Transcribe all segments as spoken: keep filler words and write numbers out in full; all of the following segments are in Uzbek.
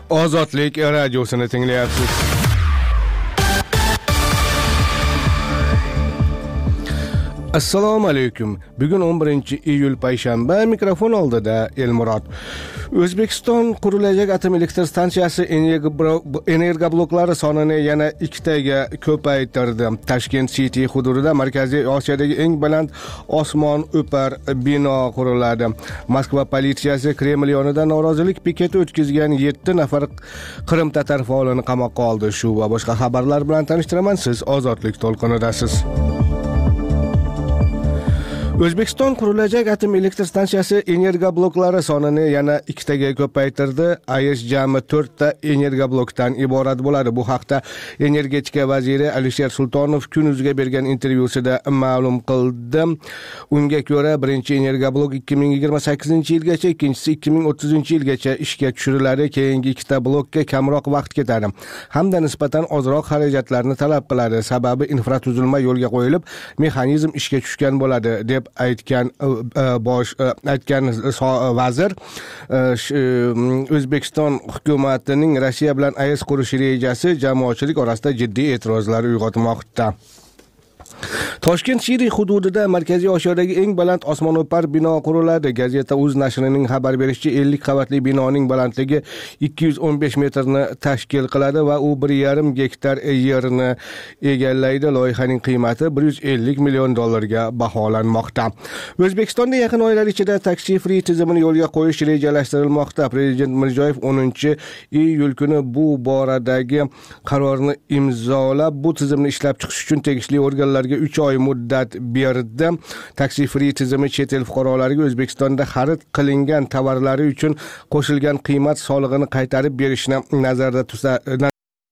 Ozodlik radiosini tinglayapsiz. Assalomu alaykum. Bugun o'n birinchi iyul payshanba, mikrofon oldida Elmurod. O'zbekiston qurilajak atom elektr stansiyasi energobloklari sonini yana ikkitaga ko'paytirdi. Tashkent City hududida Markaziy Osiyodagi eng baland osmon o'par bino quriladi. Moskva politsiyasi Kreml yonida norozilik piketi o'tkazgan yetti nafar Qrim-tatar faolini qamoqqa oldi. Shu va boshqa xabarlar bilan tanishtiraman. Siz Ozodlik to'lqinidasiz. O'zbekiston qurilajak atom elektr stansiyasi energobloklari sonini yana ikkitaga ko'paytirdi. I S jami to'rtta energoblokdan iborat bo'ladi. Bu haqda energetika vaziri Alisher Sultonov kunuziga bergan intervyusida ma'lum qildi. Unga ko'ra, birinchi energoblok ikki ming yigirma sakkizinchi yilgacha, ikkinchisi ikki ming o'ttizinchi yilgacha ishga tushiriladi. Keyingi ikkita blokka kamroq vaqt ketadi hamda nisbatan ozroq xarajatlarni talab qiladi. Sababi infratuzilma yo'lga qo'yilib, mexanizm ishga tushgan bo'ladi deb aytgan bosh aytgan vazir. O'zbekiston hukumatining Rossiya bilan A E S qurish rejasi jamoatchilik orasida jiddiy e'tirozlar uyg'otmoqda. Toshkent City hududida Markaziy Osiyodagi eng baland osmono'par bino quriladi. Gazeta Uz nashrining xabar berishicha, ellik qavatli binoning balandligi ikki yuz o'n besh metrni tashkil qiladi va u bir yarim gektar yerni egallaydi. Loyihaning qiymati bir yuz ellik million dollarga baholanmoqda. O'zbekistonda yaqin oylar ichida taksi free tizimini yo'lga qo'yish rejalashtirilmoqda. Prezident Mirziyoyev o'ninchi iyul kuni bu boradagi qarorni imzolab, bu tizimni ishlab chiqish uchun tegishli organlarga uch oy muddat berdi. Taksi free tizimi chet el fuqarolariga O'zbekistonda xarid qilingan tovarlari uchun qo'shilgan qiymat solig'ini qaytarib berishni nazarda tutadi.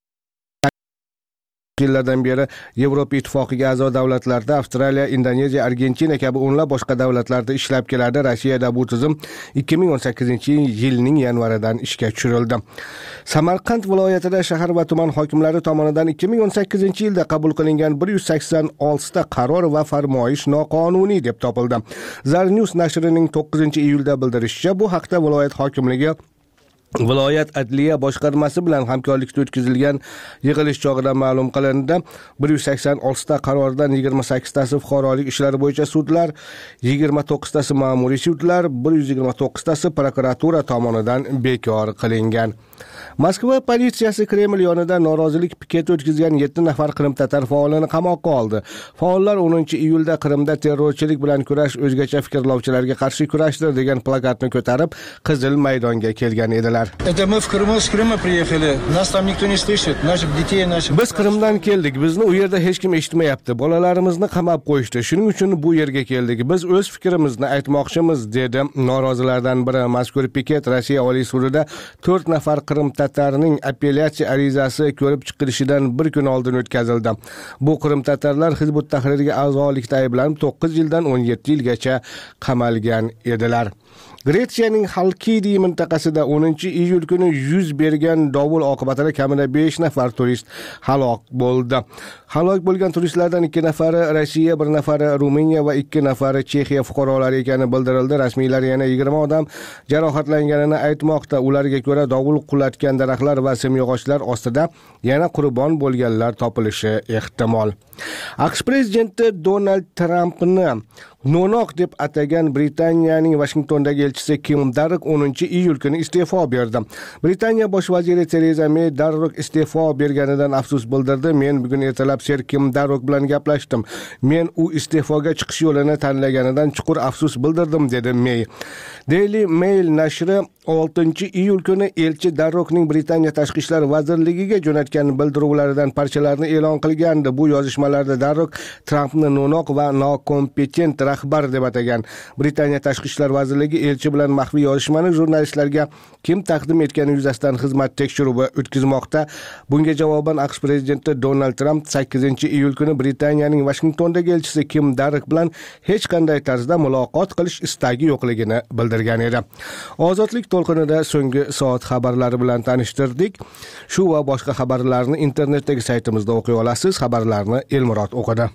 Yillardan beri Yevropa Ittifoqiga a'zo davlatlarda Avstraliya, Indoneziya, Argentina kabi o'nlab boshqa davlatlarda ishlab keladi. Rossiyada bu tizim ikki ming o'n sakkizinchi yilning yanvaridan ishga tushirildi. Samarqand viloyatida shahar va tuman hokimlari tomonidan ikki ming o'n sakkizinchi yilda qabul qilingan bir yuz sakson olti qaror va farmoyish noqonuniy deb topildi. Zarnews nashrining to'qqizinchi iyulda bildirishicha, bu haqda viloyat hokimligi Viloyat adliya boshqarmasi bilan hamkorlikda o'tkazilgan yig'ilish chog'ida ma'lum qilindi. bir yuz sakson olti qarordan yigirma sakkiztasi fuqarolik ishlari bo'yicha sudlar, yigirma to'qqiztasi ma'muriy sudlar, bir yuz yigirma to'qqiztasi prokuratura tomonidan bekor qilingan. Moskva politsiyasi Kreml yonida norozilik piketi o'tkazgan yetti nafar Qrim-tatar faolini qamoqqa oldi. Faollar o'ninchi iyulda Qrimda terrorchilik bilan kurash o'zgacha fikrlovchilarga qarshi kurashdir degan plakatni ko'tarib, Qizil maydonga kelgan edilar. Это мы в Крыму, с Крыма приехали. Нас там никто не слышит. Наших детей, наших... Biz Qrimdan keldik. Bizni u yerda hech kim eshitmayapti. Bolalarimizni qamab qo'yishdi. Shuning uchun bu yerga keldik. Biz o'z fikrimizni aytmoqchimiz, dedi norozilardan biri. Mazkur piket Rossiya Oliy sudida to'rt nafar Qrim-tatarning apellyatsiya arizasi ko'rib chiqilishidan bir kun oldin o'tkazildi. Bu Qrim-tatarlar Hizbut Tahrirga a'zolikda ayblanib to'qqiz yildan o'n yetti yilgacha qamalgan edilar. Gretsiyaning Halkidi mintaqasida o'ninchi iyul kuni yuz bergan dovul oqibatida kamida besh nafar turist halok bo'ldi. Halok bo'lgan turistlardan ikki nafari Rossiya, bir nafari Ruminiya va ikki nafari Chexiya fuqarolari ekani bildirildi. Rasmiylar yana yigirma odam jarohatlanganini aytmoqda. Ularga ko'ra, dovul qulatgan daraxtlar va simyog'ochlar ostida yana qurbon bo'lganlar topilishi ehtimol. AQSh prezidenti Donald Trampni no'noq deb atagan Britaniyaning Washingtondagi elchisi Kim Darroch o'ninchi iyul kuni iste'fo berdi. Britaniya bosh vaziri Tereza May Darroch iste'fo berganidan afsus bildirdi. Men bugun ertalab Ser Kim Darroch bilan gaplashdim. Men u iste'foga chiqish yo'lini tanlaganidan chuqur afsus bildirdim, dedi May. Daily Mail nashri oltinchi iyul kuni elchi Darrochning Britaniya tashqi ishlar vazirligiga jo'natgan bildiruvlaridan parchalarni e'lon qilgandi. Bu yozishmalarda Darroch Trampni no'noq va nokompetent rahbar deb atagan. Britaniya tashqi ishlar vazirligi elchi bilan maxfiy yozishmani jurnalistlarga kim taqdim etgani yuzasidan xizmat tekshiruvi o'tkazmoqda. Bunga javoban AQSh prezidenti Donald Trump sakkizinchi iyul kuni Britaniyaning Washingtondagi elchisi Kim Darroch bilan hech qanday tarzda muloqot qilish istagi yo'qligini bildirgan edi. Ozodlik to'lqinida so'nggi soat xabarlari bilan tanishtirdik. Shu va boshqa xabarlarni internetdagi saytimizda o'qiy olasiz. Xabarlarni Elmurod o'qidi.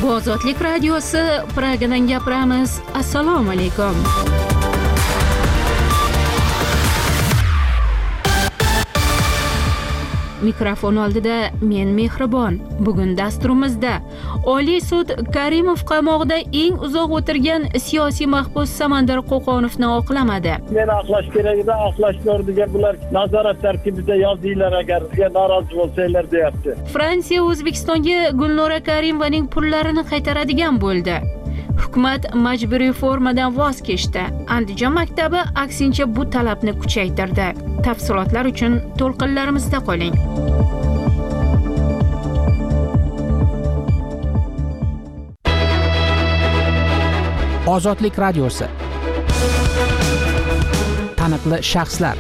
Bu Ozodlik radiosi, Pragadan gapiramiz. Assalomu alaykum. Mikrofon oldida men Mehribon. Bugun dasturimizda Oliy sud Karimov qamoqda eng uzoq o'tirgan siyosiy mahbus Samandar Qo'qonovni oqlamadi. Meni aqlash kerak edi, aqlashlar degan bular nazorat tarkibida yozinglar agar norozi bo'lsanglar deyapti. Fransiya O'zbekistonga Gulnora Karimovaning pullarini qaytaradigan bo'ldi. Hukumat majburiy formadan voz kechdi. Andijon maktabi aksincha bu talabni kuchaytirdi. Tafsilotlar uchun to'lqinlarimizda qoling. Ozodlik radiosi. Taniqli shaxslar.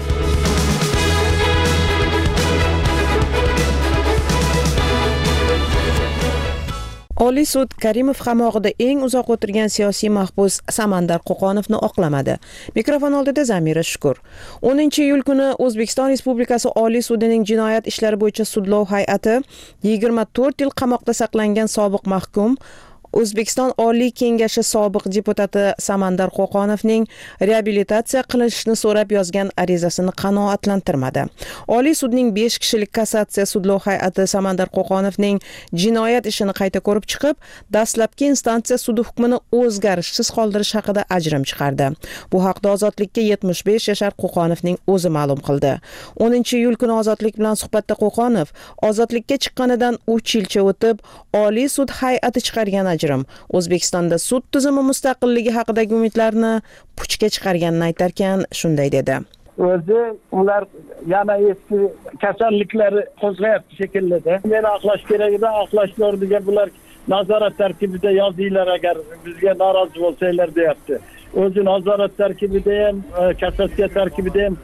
Oliy sud Karimov qamoqida eng uzoq o'tirgan siyosiy mahbus Samandar Qo'qonovni oqlamadi. Mikrofon oldida Zamira Shukur. o'ninchi iyul kuni O'zbekiston Respublikasi Oliy sudining jinoyat ishlari bo'yicha sudlov hay'ati yigirma to'rt yil qamoqda saqlangan sobiq mahkum O'zbekiston Oliy Kengashi sobiq deputati Samandar Qo'qonovning reabilitatsiya qilinishini so'rab yozgan arizasini qanoatlantirmadi. Oliy sudning besh kishilik kassatsiya sudlov hay'ati Samandar Qo'qonovning jinoyat ishini qayta ko'rib chiqib, dastlabki instansiya sudi hukmini o'zgarishsiz qoldirish haqida ajrim chiqardi. Bu haqda Ozodlikka yetmish besh yashar Qo'qonovning o'zi ma'lum qildi. o'ninchi iyul kuni Ozodlik bilan suhbatda Qo'qonov ozodlikka chiqqanidan uch yilcha o'tib, Oliy sud hay'ati chiqargan ajrim O'zbekistonda sud tizimi mustaqilligi haqidagi umidlarni puchga chiqarganini aytarkan, shunday dedi. O'zi ular yana eski kasalliklari qo'zg'ayapti shekilli-da. Meni aqlash kerak edi, aqlashlar degan bular nazorat tarkibida yozinglar agar bizga norozi bo'lsanglar deyapti. O'zi nazorat tarkibida ham, kassatsiya tarkibida ham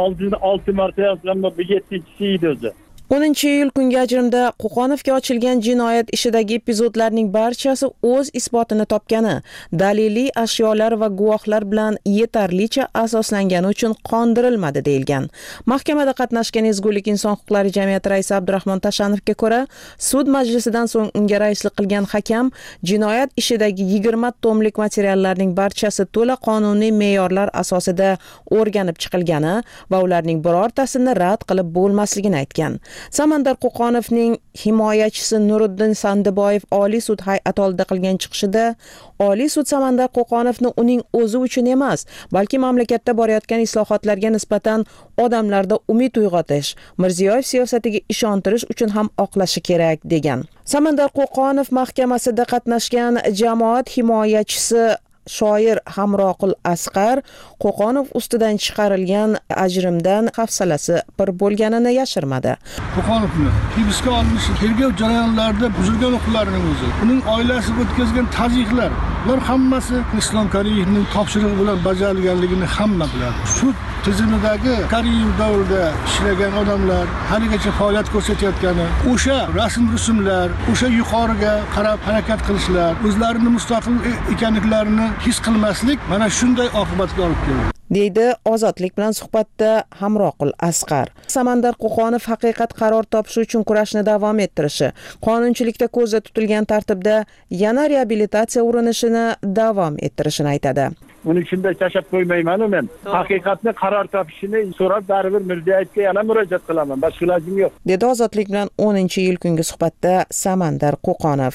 olti marta yozgan, bu yettinchisi edi o'zi. o'ninchi iyul kungi ajrimda Qo'qonovga ochilgan jinoyat ishidagi epizodlarning barchasi o'z isbotini topgani, daliliy ashyolar va guvohlar bilan yetarlicha asoslangani uchun qondirilmadi deyilgan. Mahkamada qatnashgan Ezgulik inson huquqlari jamiyati raisi Abdurahmon Tashanovga ko'ra, sud majlisidan so'ng unga raislik qilgan hakam jinoyat ishidagi yigirma tomlik materiallarning barchasi to'la qonuniy me'yorlar asosida o'rganib chiqilgani va ularning birortasini rad qilib bo'lmasligini aytgan. Samandar Qo'qonovning himoyachisi Nuriddin Sandiboyev Oliy sud hay'ati oldida qilgan chiqishida Oliy sud Samandar Qo'qonovni uning o'zi uchun emas, balki mamlakatda borayotgan islohotlarga nisbatan odamlarda umid uyg'otish, Mirziyoyev siyosatiga ishontirish uchun ham oqlashi kerak degan. Samandar Qo'qonov mahkamasida qatnashgan jamoat himoyachisi shoir Hamroqul Asqar Qo'qonov ustidan chiqarilgan ajrimdan hafsalasi pir bo'lganini yashirmadi. Qo'qonovni hibsga olinishi tergov jarayonlarida buzilgan huquqlarining o'zi, uning oilasi o'tkazgan tazyiqlar, ular hammasi Islom Karimovning topshirig'i bilan bajarilganligini hamma biladi. Sud tizimidagi Karimov davrida ishlagan odamlar haligacha faoliyat ko'rsatayotgani, o'sha rasm-rusumlar, o'sha yuqoriga qarab harakat qilishlar, o'zlarini mustaqil ekanliklarini his qilmaslik mana shunday oqibatga olib keldi, deydi Ozodlik bilan suhbatda Hamroqul Asqar. Samandar Qo'qonov haqiqat qaror topishi uchun kurashni davom ettirishi, qonunchilikda ko'zda tutilgan tartibda yana reabilitatsiya urinishini davom ettirishini aytadi. Uni shunday tashab qo'ymayman men. Haqiqatni qaror topishini so'rab baribir Mirziyoyevga yana murojaat qilaman. Boshqa ilojim yo'q, dedi Ozodlik bilan o'ninchi iyul kungi suhbatda Samandar Qo'qonov.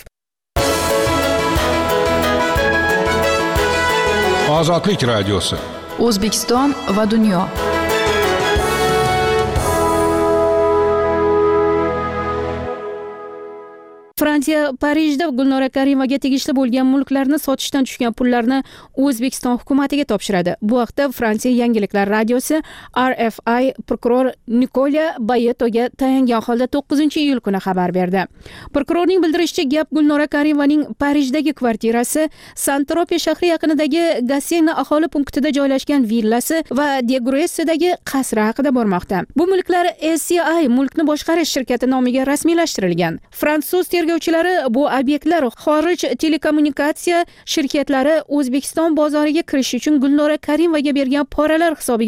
Ozodlik radiosi. O'zbekiston va dunyo. Fransiya Parijda Gulnora Karimovaga tegishli bo'lgan mulklarni sotishdan tushgan pullarni O'zbekiston hukumatiga topshiradi. Bu haqda Fransiya Yangiliklar radiosi R F I prokuror Nikola Bayetoga tayangan holda to'qqizinchi iyul kuni xabar berdi. Prokurorning bildirishicha, gap Gulnora Karimovaning Parijdagi kvartirasi, Saint-Tropez shahri yaqinidagi Gassena aholi punktida joylashgan villasi va Degrassidagi qasri haqida bormoqda. Bu mulklar S C I mulkni boshqarish shirkati nomiga rasmiylashtirilgan. Fransuz tergovchilari bu obyektlar xorij telekommunikatsiya shirkatlari O'zbekiston bozoriga kirish uchun Gulnora Karimovaga bergan poralar hisobiga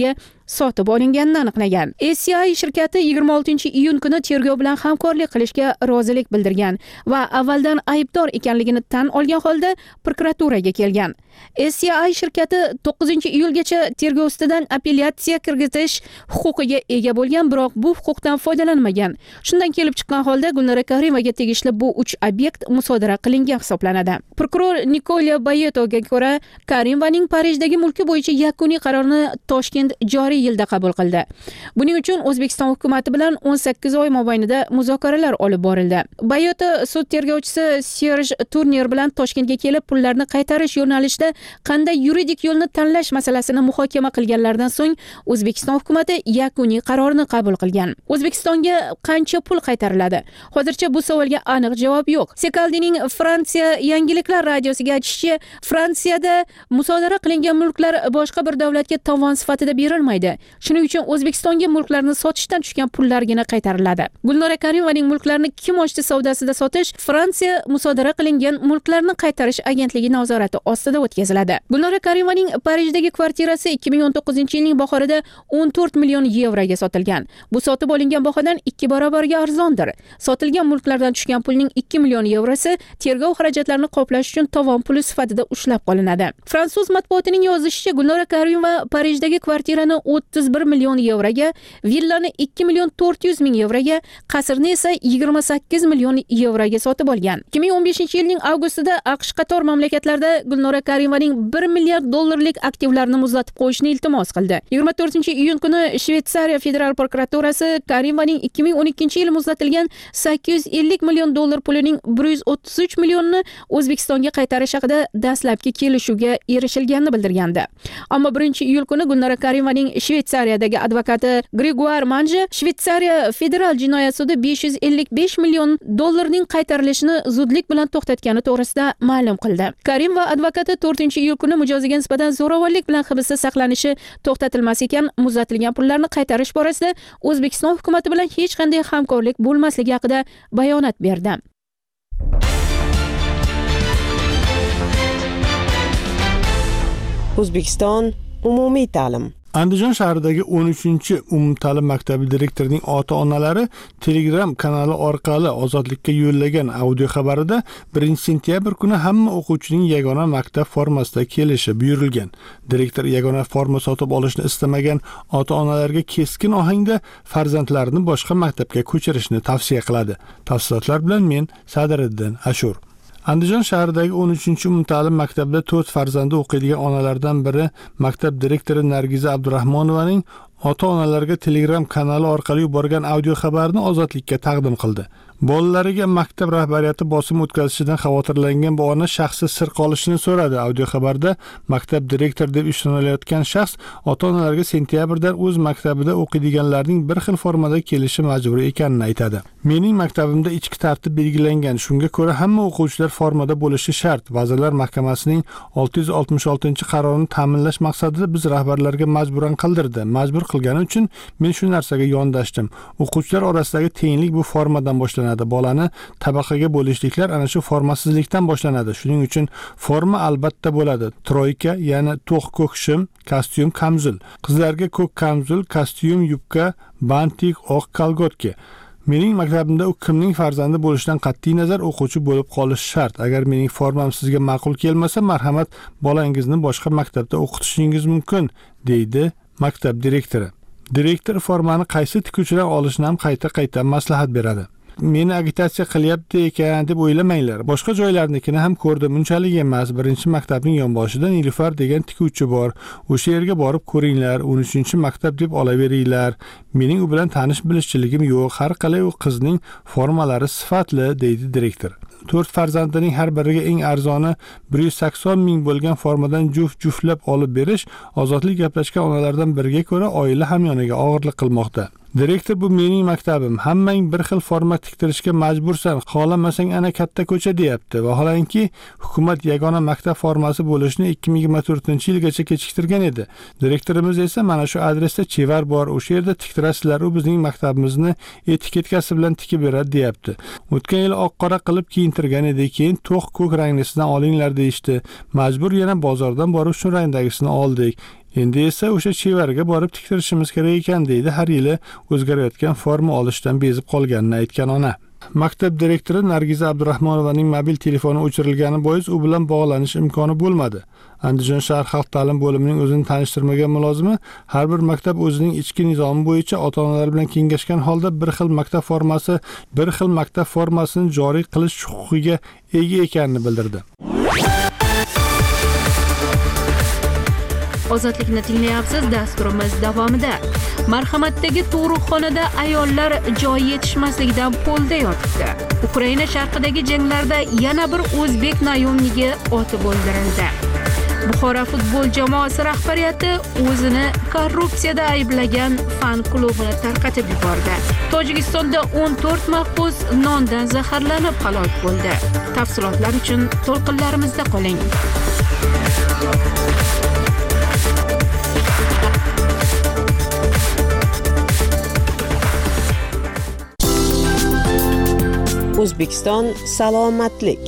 sotib olinganini aniqlagan. A C I shirkati yigirma oltinchi iyun kuni tergov bilan hamkorlik qilishga rozilik bildirgan va avvaldan aybdor ekanligini tan olgan holda prokuraturaga kelgan. A C I shirkati to'qqizinchi iyulgacha tergov ustidan apellyatsiya kirgitish huquqiga ega bo'lgan, biroq bu huquqdan foydalanmagan. Shundan kelib chiqqan holda Gulnora Karimovga tegishli bu uch obyekt musodara qilingan hisoblanadi. Prokuror Nikola Bayetoga ko'ra, Karimovaning Parijdagi mulki bo'yicha yakuniy qarorni Toshkent joriy yilda qabul qildi. Buning uchun O'zbekiston hukumatı bilan o'n sakkiz oy mobaynida muzokaralar olib borildi. Bayeto sud tergovchisi Serj Turner bilan Toshkentga kelib, pullarni qaytarish yo'nalishida qanday yuridik yo'lni tanlash masalasini muhokama qilganlardan so'ng O'zbekiston hukumatı yakuniy qarorni qabul qilgan. O'zbekistonga qancha pul qaytariladi? Hozircha bu savolga aniq javob yo'q. Sekaldining Fransiya yangiliklar radiosiga aytishicha, Fransiyada musodara qilingan mulklar boshqa bir davlatga tovon sifatida berilmaydi. Shuning uchun O'zbekistonga mulklarni sotishdan tushgan pullargina qaytariladi. Gulnora Karimovaning mulklarini kim ochdi savdosida sotish Fransiya musodara qilingan mulklarni qaytarish agentligi nazorati ostida o'tkaziladi. Gulnora Karimovaning Parijdagi kvartirasi ikki ming o'n to'qqizinchi yilning bahorida o'n to'rt million yevroga sotilgan. Bu sotib olingan bahodan ikki barobarga arzondir. Sotilgan mulklardan tushgan pulning ikki million yevrosi tergov xarajatlarini qoplash uchun tovon puli sifatida ushlab qolinadi. Fransuz matbuotining yozishicha, Gulnora Karimova Parijdagi kvartirani o'ttiz bir million yevroga, villani ikki million to'rt yuz ming yevroga, qasrni esa yigirma sakkiz million yevroga sotib olgan. ikki ming o'n beshinchi yilning avgustida AQSh qator mamlakatlarda Gulnora Karimovaning bir milliard dollarlik aktivlarini muzlatib qo'yishni iltimos qildi. yigirma to'rtinchi iyun kuni Shveysariya federal prokuraturasi Karimovaning ikki ming o'n ikkinchi yil muzlatilgan sakkiz yuz ellik million dollar pulining bir yuz o'ttiz uch millionini O'zbekistonga qaytarish haqida dastlabki kelishuvga erishilganini bildirgandi. Ammo birinchi iyul kuni Gulnora Karimovaning Shveysariyadagi advokati Gregoire Manje Shveysariya federal jinoyat sudi besh yuz ellik besh million dollarning qaytarilishini zudlik bilan to'xtatgani to'g'risida ma'lum qildi. Karim va advokati to'rtinchi iyul kuni mijoziga nisbatan zo'ravonlik bilan hibsda saqlanishi to'xtatilmas ekan, muzlatilgan pullarni qaytarish borasida O'zbekiston hukumatı bilan hech qanday hamkorlik bo'lmasligi haqida bayonot berdi. O'zbekiston umumiy ta'lim. Andijon shahridagi o'n uchinchi umumta'lim maktabi direktorining ota-onalari Telegram kanali orqali Ozodlikka yo'llagan audio xabarida birinchi sentyabr kuni hamma o'quvchining yagona maktab formasida kelishi buyurilgan. Direktor yagona forma sotib olishni istamagan ota-onalarga keskin ohangda farzandlarini boshqa maktabga ko'chirishni tavsiya qiladi. Tafsilotlar bilan men Sadiriddin Ashur. Andijon shahridagi o'n uchinchi umumta'lim maktabida to'rt farzandi o'qiydigan onalardan biri maktab direktori Nargiza Abdurahmonovaning ota-onalarga Telegram kanali orqali yuborgan audio xabarni Ozodlikka taqdim qildi. Bolalariga maktab rahbariyati bosim o'tkazishidan xavotirlangan bu ona shaxsi sir qolishini so'radi. Audio xabarda maktab direktori deb ishlanilayotgan shaxs ota-onalarga sentyabrdan o'z maktabida o'qiydiganlarning bir xil formada kelishi majburiy ekanini aytadi. Mening maktabimda ichki tartib belgilangan. Shunga ko'ra hamma o'quvchilar formada bo'lishi shart. Vazirlar Mahkamasining olti yuz oltmish oltinchi qarorini ta'minlash maqsadida biz rahbarlarga majburan qildirdi. Majbur qilgani uchun men shu narsaga yondashdim. O'quvchilar orasidagi tenglik bu formadan boshlanadi. Bolani tabaqaga bo'lishliklar ana shu formasizlikdan boshlanadi. Shuning uchun forma albatta bo'ladi. Troyka, ya'ni to'q ko'k shim, kostyum, kamzul. Qizlarga ko'k kamzul, kostyum, yubka, bantik, oq kolgotka. Mening maktabimda u kimning farzandi bo'lishidan qat'iy nazar o'quvchi bo'lib qolish shart. Agar mening formam sizga ma'qul kelmasa, marhamat, bolangizni boshqa maktabda o'qitishingiz mumkin, deydi maktab direktori. Direktor formani qaysi tikuvchidan olishni ham qayta-qayta maslahat beradi. Meni agitatsiya qilyapti ekan deb o'ylamanglar. Boshqa joylarnikini ham ko'rdim, unchalik emas. Birinchi maktabning yonboshida Nilufar degan tikuvchi bor. O'sha yerga borib ko'ringlar, o'n uchinchi maktab deb olaveringlar. Mening u bilan tanish bilishchiligim yo'q. Har qalay u qizning formalari sifatli, deydi direktor. to'rt farzandining har biriga eng arzoni bir yuz sakson ming bo'lgan formadan juft-juftlab olib berish Ozodlik gaplashgan onalardan biriga ko'ra oila hamyoniga og'irlik qilmoqda. Direktor, bu mening maktabim. Hammang bir xil forma tiktirishga majbursan. Xohlamasang ana katta ko'cha deyapti. Vaholanki hukumat yagona maktab formasi bo'lishni ikki ming yigirma to'rtinchi yilgacha kechiktirgan edi. Direktorimiz esa mana shu adresda chevar bor, o'sha yerda tiktirasizlar, u bizning maktabimizni etiketkasi bilan tikib beradi deyapti. O'tgan yil oq-qora qilib keyin bitirgan edi, keyin to'q ko'k ranglisidan olinglar deyishdi. Majbur yana bozordan borib shu rangdagisini oldik. Endi esa o'sha chevarga borib tiktirishimiz kerak ekan deydi har yili o'zgarayotgan forma olishdan bezib qolganini aytgan ona. Maktab direktori Nargiza Abdurahmonovaning mobil telefoni o'chirilgani bois u bilan bog'lanish imkoni bo'lmadi. Andijon shahar xalq ta'lim bo'limining o'zini tanishtirmagan mulozimi har bir maktab o'zining ichki nizomi bo'yicha ota-onalar bilan kengashgan holda bir xil maktab formasi, bir xil maktab formasini joriy qilish huquqiga ega ekanini bildirdi. Ozodlikni tinglayapsiz. Dasturimiz davomida marhamatdagi tug'ruqxonada ayollar joy yetishmasligidan polda yotibdi. Ukraina sharqidagi janglarda yana bir o'zbek naymoniga otib o'ldirildi. Buxoro futbol jamoasi rahbariyati o'zini korrupsiyada ayblagan fan klubini tarqatib yubordi. Tojikistonda o'n to'rt mahbus nondan zaharlanib halok bo'ldi. Tafsilotlar uchun to'lqinlarimizda qoling. O'zbekiston salomatlik.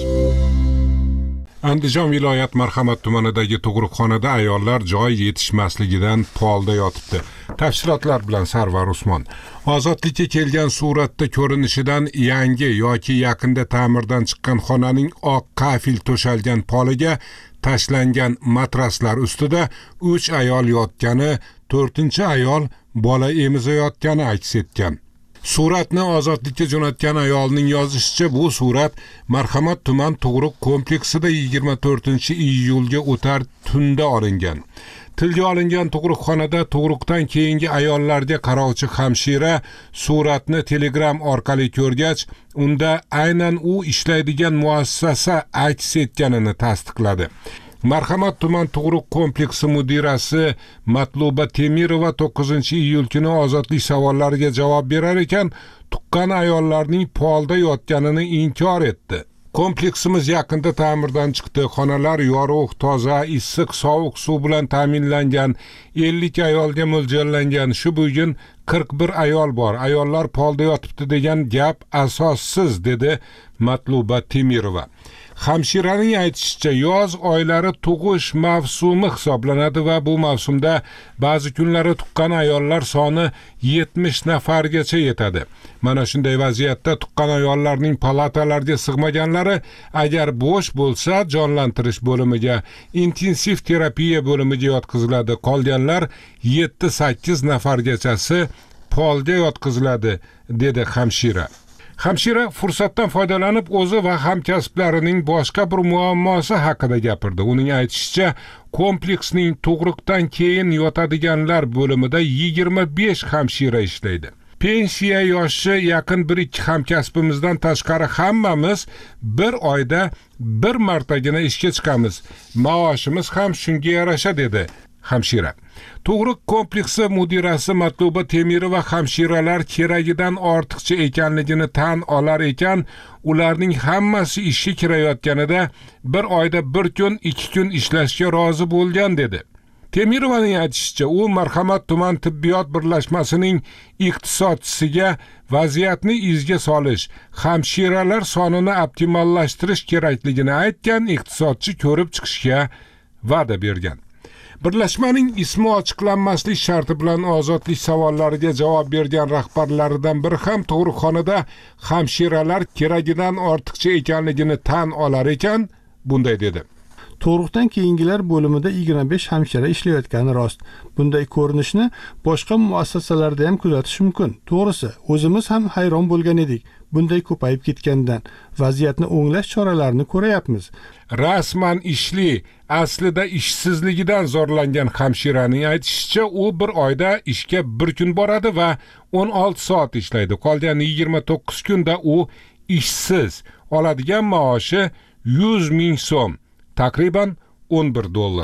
Andijon viloyat Marhamat tumanidagi tug'ruqxonada ayollar joy yetishmasligidan polda yotibdi. Tafsilotlar bilan Sarvar Usmon. Ozodlikka kelgan suratda ko'rinishidan yangi yoki yaqinda ta'mirdan chiqqan xonaning oq kafil to'shalgan poliga tashlangan matraslar ustida uch ayol yotgani, to'rtinchi ayol bola emizayotgani aks etgan. Suratni Ozodlikka jo'natgan ayolning yozishicha, bu surat Marhamat tuman tug'ruq kompleksida yigirma to'rtinchi iyulga o'tar tunda olingan. Tilga olingan tug'ruqxonada tug'ruqdan keyingi ayollarga qarovchi hamshira suratni Telegram orqali ko'rgach, unda aynan u ishlaydigan muassasa aks etganini tasdiqladi. Marhamat tuman tug'ruq kompleksi mudirasi Matluba Temirova to'qqizinchi iyul kuni ozodlik savollariga javob berar ekan, tuqqan ayollarning polda yotganini inkor etdi. Kompleksimiz yaqinda ta'mirdan chiqdi. Xonalar yorug', toza, issiq, sovuq suv bilan ta'minlangan. ellik ayolga mo'ljallangan. Shu bugun qirq bir ayol bor. Ayollar polda yotibdi degan gap asossiz, dedi Matluba Temirova. Hamshiraning aytishicha, yoz oylari tug'ish mavsumi hisoblanadi va bu mavsumda ba'zi kunlari tuqqan ayollar soni yetmish nafargacha yetadi. Mana shunday vaziyatda tuqqan ayollarning palatalarga sig'maganlari agar bo'sh bo'lsa jonlantirish bo'limiga, intensiv terapiya bo'limiga yotqiziladi. Qolganlar yetti sakkiz nafargachasi polga yotqiziladi, dedi hamshira. Hamshira fursatdan foydalanib o'zi va hamkasblarining boshqa bir muammosi haqida gapirdi. Uning aytishicha, kompleksning tug'ruqdan keyin yotadiganlar bo'limida yigirma besh hamshira ishlaydi. Pensiya yoshi yaqin bir ikki hamkasbimizdan tashqari hammamiz bir oyda bir martagina ishga chiqamiz. Maoshimiz ham shunga yarasha, dedi hamshira. Tug'ruq kompleksi mudirasi Matluba Temirova hamshiralar keragidan ortiqcha ekanligini tan olar ekan, ularning hammasi ishga kirayotganida bir oyda bir kun, ikki kun ishlashga rozi bo'lgan, dedi. Temirovaning aytishicha, u Marhamat tuman tibbiyot birlashmasining iqtisodchisiga vaziyatni izga solish, hamshiralar sonini optimallashtirish kerakligini aytgan, iqtisodchi ko'rib chiqishga va'da bergan. Birlashmaning ismi ochiqlanmaslik sharti bilan ozodlik savollariga javob bergan rahbarlaridan biri ham tug'ruqxonada hamshiralar keragidan ortiqcha ekanligini tan olar ekan, bunday dedi. Tug'ruqdan keyingilar bo'limida yigirma besh hamshira ishlayotgani rost. Bunday ko'rinishni boshqa muassasalarda ham kuzatish mumkin. To'g'risi, o'zimiz ham hayron bo'lgan edik. Bunday ko'payib ketgandan vaziyatni o'nglash choralarini ko'rayapmiz. Rasman ishli, aslida ishsizligidan zorlangan hamshiraning aytishicha, u bir oyda ishga bir kun boradi va o'n olti soat ishlaydi. Qolgan yigirma to'qqiz kunda u ishsiz. Oladigan maoshi yuz ming so'm, taqriban o'n bir dollar.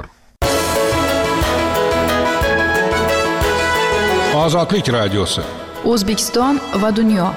Ozodlik radiosi. O'zbekiston va dunyo.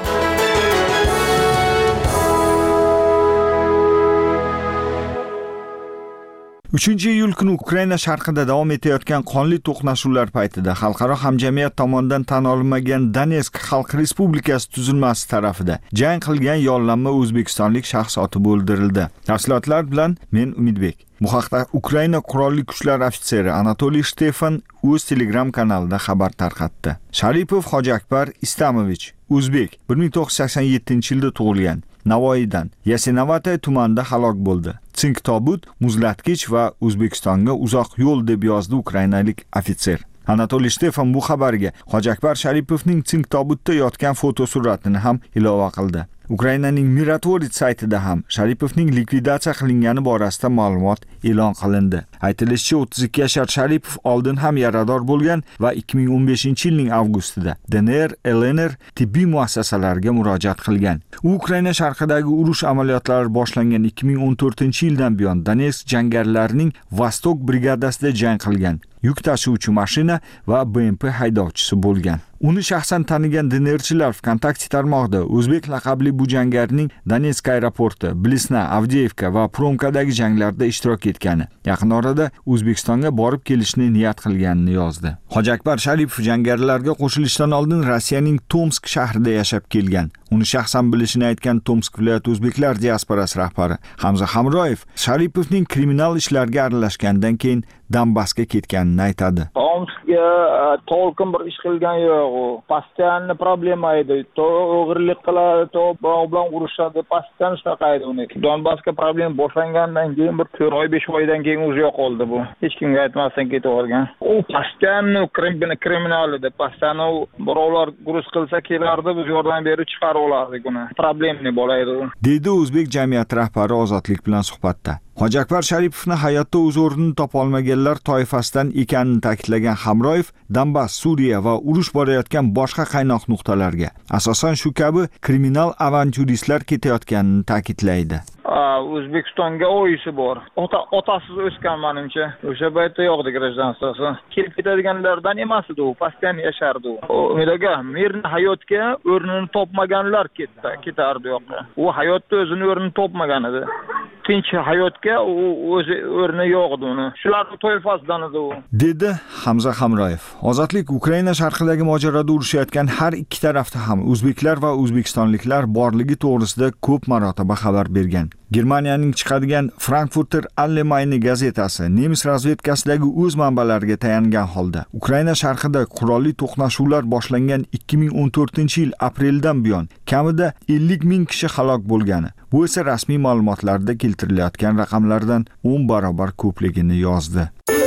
uchinchi iyul kuni Ukraina sharqida davom etayotgan qonli to'qnashuvlar paytida xalqaro hamjamiyat tomonidan tan olinmagan Donetsk Xalq Respublikasi tuzilmasi tarafida jang qilgan yollanma o'zbekistonlik shaxs otib o'ldirildi. Tafsilotlar bilan men Umidbek. Bu haqda Ukraina qurolli kuchlar ofitseri Anatoliy Shtefan o'z Telegram kanalida xabar tarqatdi. Sharipov Hojiakbar Istamovich, o'zbek, bir ming to'qqiz yuz sakson yettinchi yilda tug'ilgan. Navoiydan Yasenovata tumanida halok bo'ldi. Sink tobut, muzlatkich va O'zbekistonga uzoq yo'l deb yozdi ukrainalik ofitser. Anatoliy Shtefan bu xabarga Hojiakbar Sharipovning sink tobutda yotgan fotosuratini ham ilova qildi. Ukrainaning Miratorit saytida ham Sharipovning likvidatsiya qilingani borasida ma'lumot e'lon qilindi. Aytilishicha, o'ttiz ikki yashar Sharipov oldin ham yarador bo'lgan va ikki ming o'n beshinchi yilning avgustida D N R, L N R tibbiy muassasalariga murojaat qilgan. U Ukraina sharqidagi urush amaliyotlari boshlangan ikki ming o'n to'rtinchi yildan buyon Donetsk jangarilarining Vostok brigadasida jang qilgan. Yuk tashuvchi mashina va B M P haydovchisi bo'lgan. Uni shaxsan tanigan D N Rchilar VKontakte tarmog'ida o'zbek laqabli bu jangarining Donetsk aeroporti, Blisna, Avdeyevka va Promkadagi janglarda ishtirok etgani, yaqin orada O'zbekistonga borib kelishni niyat qilganini yozdi. Hojiakbar Sharipov jangarilarga qo'shilishdan oldin Rossiyaning Tomsk shahrida yashab kelgan. Uni shaxsan bilishini aytgan Tomsk viloyat o'zbeklar diasporasi rahbari Hamza Hamroyev Sharipovning kriminal ishlarga aralashgandan keyin Donbassga ketganini aytadi. Tomskga to'lqin bir ish qilgan yo'q. Постоянно problema edi. To o'g'irlik qiladi, to bilan urushadi, postoyan shunaqa edi uni. Donbassga problem boshlangandan keyin bir to'rt oy besh oydan keyin o'zi yo'qoldi bu. Hech kimga aytmasdan ketavergan. U postoyanno kriminal edi. Postoyanno birovlar guruch qilsa kelardi, biz yordam berib chiqarib olardik uni. Problemli bo'laydi u. Dedi o'zbek jamiyati rahbari Ozodlik bilan suhbatda. Hojiakbar Sharipovni hayotda o'z o'rnini topa olmaganlar toifasidan ekanini ta'kidlagan Hamroyev, Donbass, Suriya va urush borayotgan boshqa qaynoq nuqtalarga, asosan shu kabi kriminal avantyuristlar ketayotganini ta'kidlaydi. O'zbekistonga o'yisi bor. Ota otasiz o'sgan menimcha. O'sha paytda yo'qdi grajdanstasi. Kelib ketadiganlardan emas edi u, postoyan yashardi u. Umidaga mirni hayotga o'rnini topmaganlar ketdi, ketardi yo'qqa. U hayotda o'zini o'rnini topmagan edi. Tinch hayotga u o'zi o'rni yo'q edi uni. Shularning to'yfasidan edi u. Dedi Hamza Hamroyev. Ozodlik Ukraina sharqidagi mojaroda urushayotgan har ikki tarafda ham o'zbeklar va o'zbekistonliklar borligi to'g'risida ko'p marotaba xabar bergan. Germaniyaning chiqadigan Frankfurter Allgemeine gazetasi nemis razvedkasidagi o'z manbalariga tayangan holda Ukraina sharqida qurolli to'qnashuvlar boshlangan ikki ming o'n to'rtinchi yil apreldan buyon kamida ellik ming kishi halok bo'lgani, bu esa rasmiy ma'lumotlarda keltirilayotgan raqamlardan o'n barobar ko'pligini yozdi.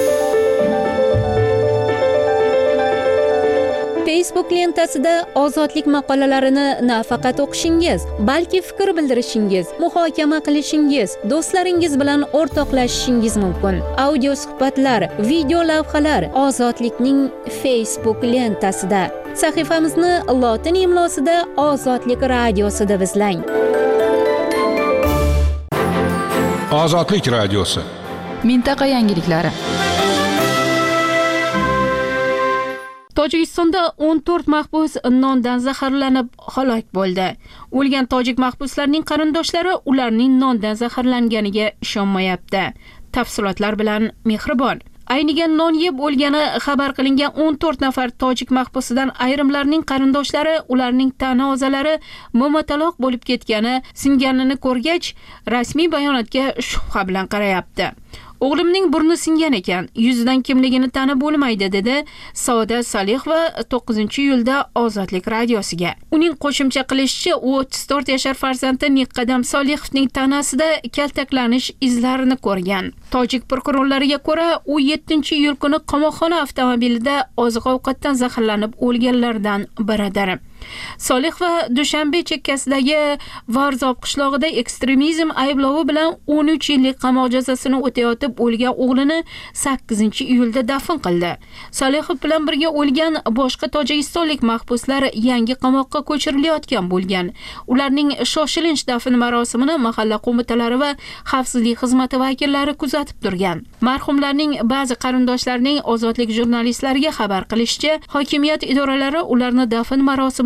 Facebook lentasida ozodlik maqolalarini nafaqat o'qishingiz, balki fikr bildirishingiz, muhokama qilishingiz, do'stlaringiz bilan o'rtoqlashishingiz mumkin. Audio suhbatlar, video lavhalar Ozodlikning Facebook lentasida. Sahifamizni lotin imlosida Ozodlik radiosi deb izlang. Ozodlik radiosi. Mintaqa yangiliklari. Tojikistonda o'n to'rt mahbus nondan zaharlanib halok bo'ldi. O'lgan tojik mahbuslarning qarindoshlari ularning nondan zaharlanganiga ishonmayapti. Tafsilotlar bilan Mehribon. Aynigan non yeb o'lgani xabar qilingan o'n to'rt nafar tojik mahbusidan ayrimlarning qarindoshlari ularning tana a'zolari momataloq bo'lib ketgani singanini ko'rgach, rasmiy bayonotga shubha bilan qarayapti. O'g'limning burni singan ekan, yuzidan kimligini tanib bo'lmaydi, dedi Sauda Salihova to'qqizinchi iyulda Ozodlik radiosiga. Uning qo'shimcha qilishicha, u o'ttiz to'rt yashar farzandi Niqqadam Solihovning tanasida kaltaklanish izlarini ko'rgan. Tojik prokurorlariga ko'ra, u yettinchi iyul kuni qamoqxona avtomobilida oziq-ovqatdan zaharlanib o'lganlardan biridir. Solihova Dushanbe chekkasidagi Varzob qishlog'ida ekstremizm ayblovi bilan o'n uch yillik qamoq jazosini o'tayotib o'lgan o'g'lini sakkizinchi iyulda dafn qildi. Solihov bilan birga o'lgan boshqa tojikistonlik mahbuslar yangi qamoqqa ko'chirilayotgan bo'lgan. Ularning shoshilinch dafn marosimini mahalla qo'mitalari va xavfsizlik xizmati vakillari kuzatib turgan. Marhumlarning ba'zi qarindoshlarining Ozodlik jurnalistlariga xabar qilishicha, hokimiyat idoralari ularni dafn marosimi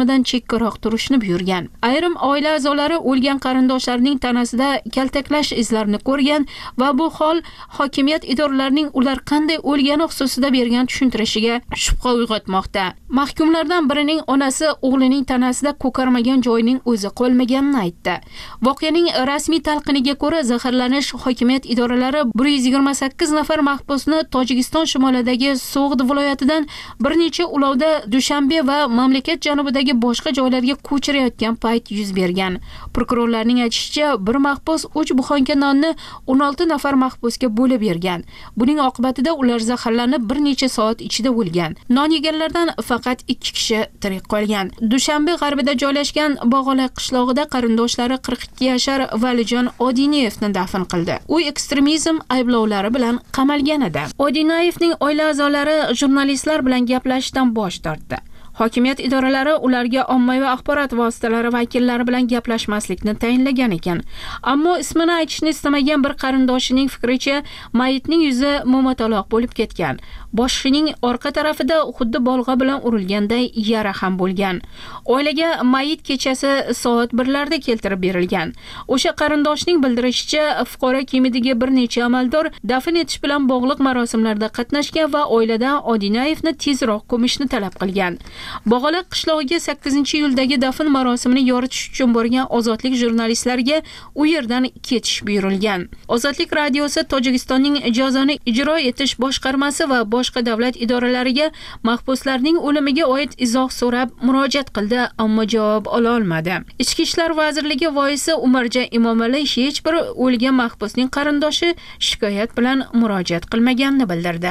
marosimidan chekkaroq turishni buyurgan. Ayrim oila a'zolari o'lgan qarindoshlarining tanasida kaltaklash izlarini ko'rgan va bu hol hokimiyat idoralarining ular qanday o'lgani xususida bergan tushuntirishiga shubha uyg'otmoqda. Mahkumlardan birining onasi o'g'lining tanasida ko'karmagan joyning o'zi qolmaganini aytdi. Voqeaning rasmiy talqiniga ko'ra, zaharlanish hokimiyat idoralari bir yuz yigirma sakkiz nafar mahbusni Tojikiston shimolidagi So'g'd viloyatidan bir necha ulovda Dushanbe va mamlakat janubidagi boshqa joylarga ko'chirayotgan payt yuz bergan. Prokurorlarning aytishicha, bir mahbus uch buxonka nonni o'n olti nafar mahbusga bo'lib bergan. Buning oqibatida ular zaharlanib bir necha soat ichida o'lgan. Non yeganlardan faqat ikki kishi tirik qolgan. Dushanbe g'arbida joylashgan Bog'olaq qishlog'ida qarindoshlari qirq ikki yashar Valijon Odiniyevni dafn qildi. U ekstremizm ayblovlari bilan qamalgan edi. Odiniyevning oila a'zolari jurnalistlar bilan gaplashishdan bosh tortdi. Hokimiyat idoralari ularga ommaviy axborot vositalari vakillari bilan gaplashmaslikni tayinlagan ekan. Ammo ismini aytishni istamagan bir qarindoshining fikricha, mayitning yuzi mo'mataloq bo'lib ketgan. Boshining orqa tarafida xuddi bolg'a bilan urilganday yara ham bo'lgan. Oilaga mayit kechasi soat birlarda keltirib berilgan. O'sha qarindoshning bildirishicha, fuqaro kiyimidagi bir necha amaldor dafn etish bilan bog'liq marosimlarda qatnashgan va oiladan Odinayevni tezroq ko'mishni talab qilgan. Bog'olaq qishlog'iga sakkizinchi iyuldagi dafn marosimini yoritish uchun borgan ozodlik jurnalistlariga u yerdan ketish buyurilgan. Ozodlik radiosi Tojikistonning jazoni ijro etish boshqarmasi va boshqa davlat idoralariga mahbuslarning o'limiga oid izoh so'rab murojaat qildi, ammo javob ola olmadi. Ichki ishlar vazirligi voisi Umarjon Imomali hech bir o'lgan mahbusning qarindoshi shikoyat bilan murojaat qilmaganini bildirdi.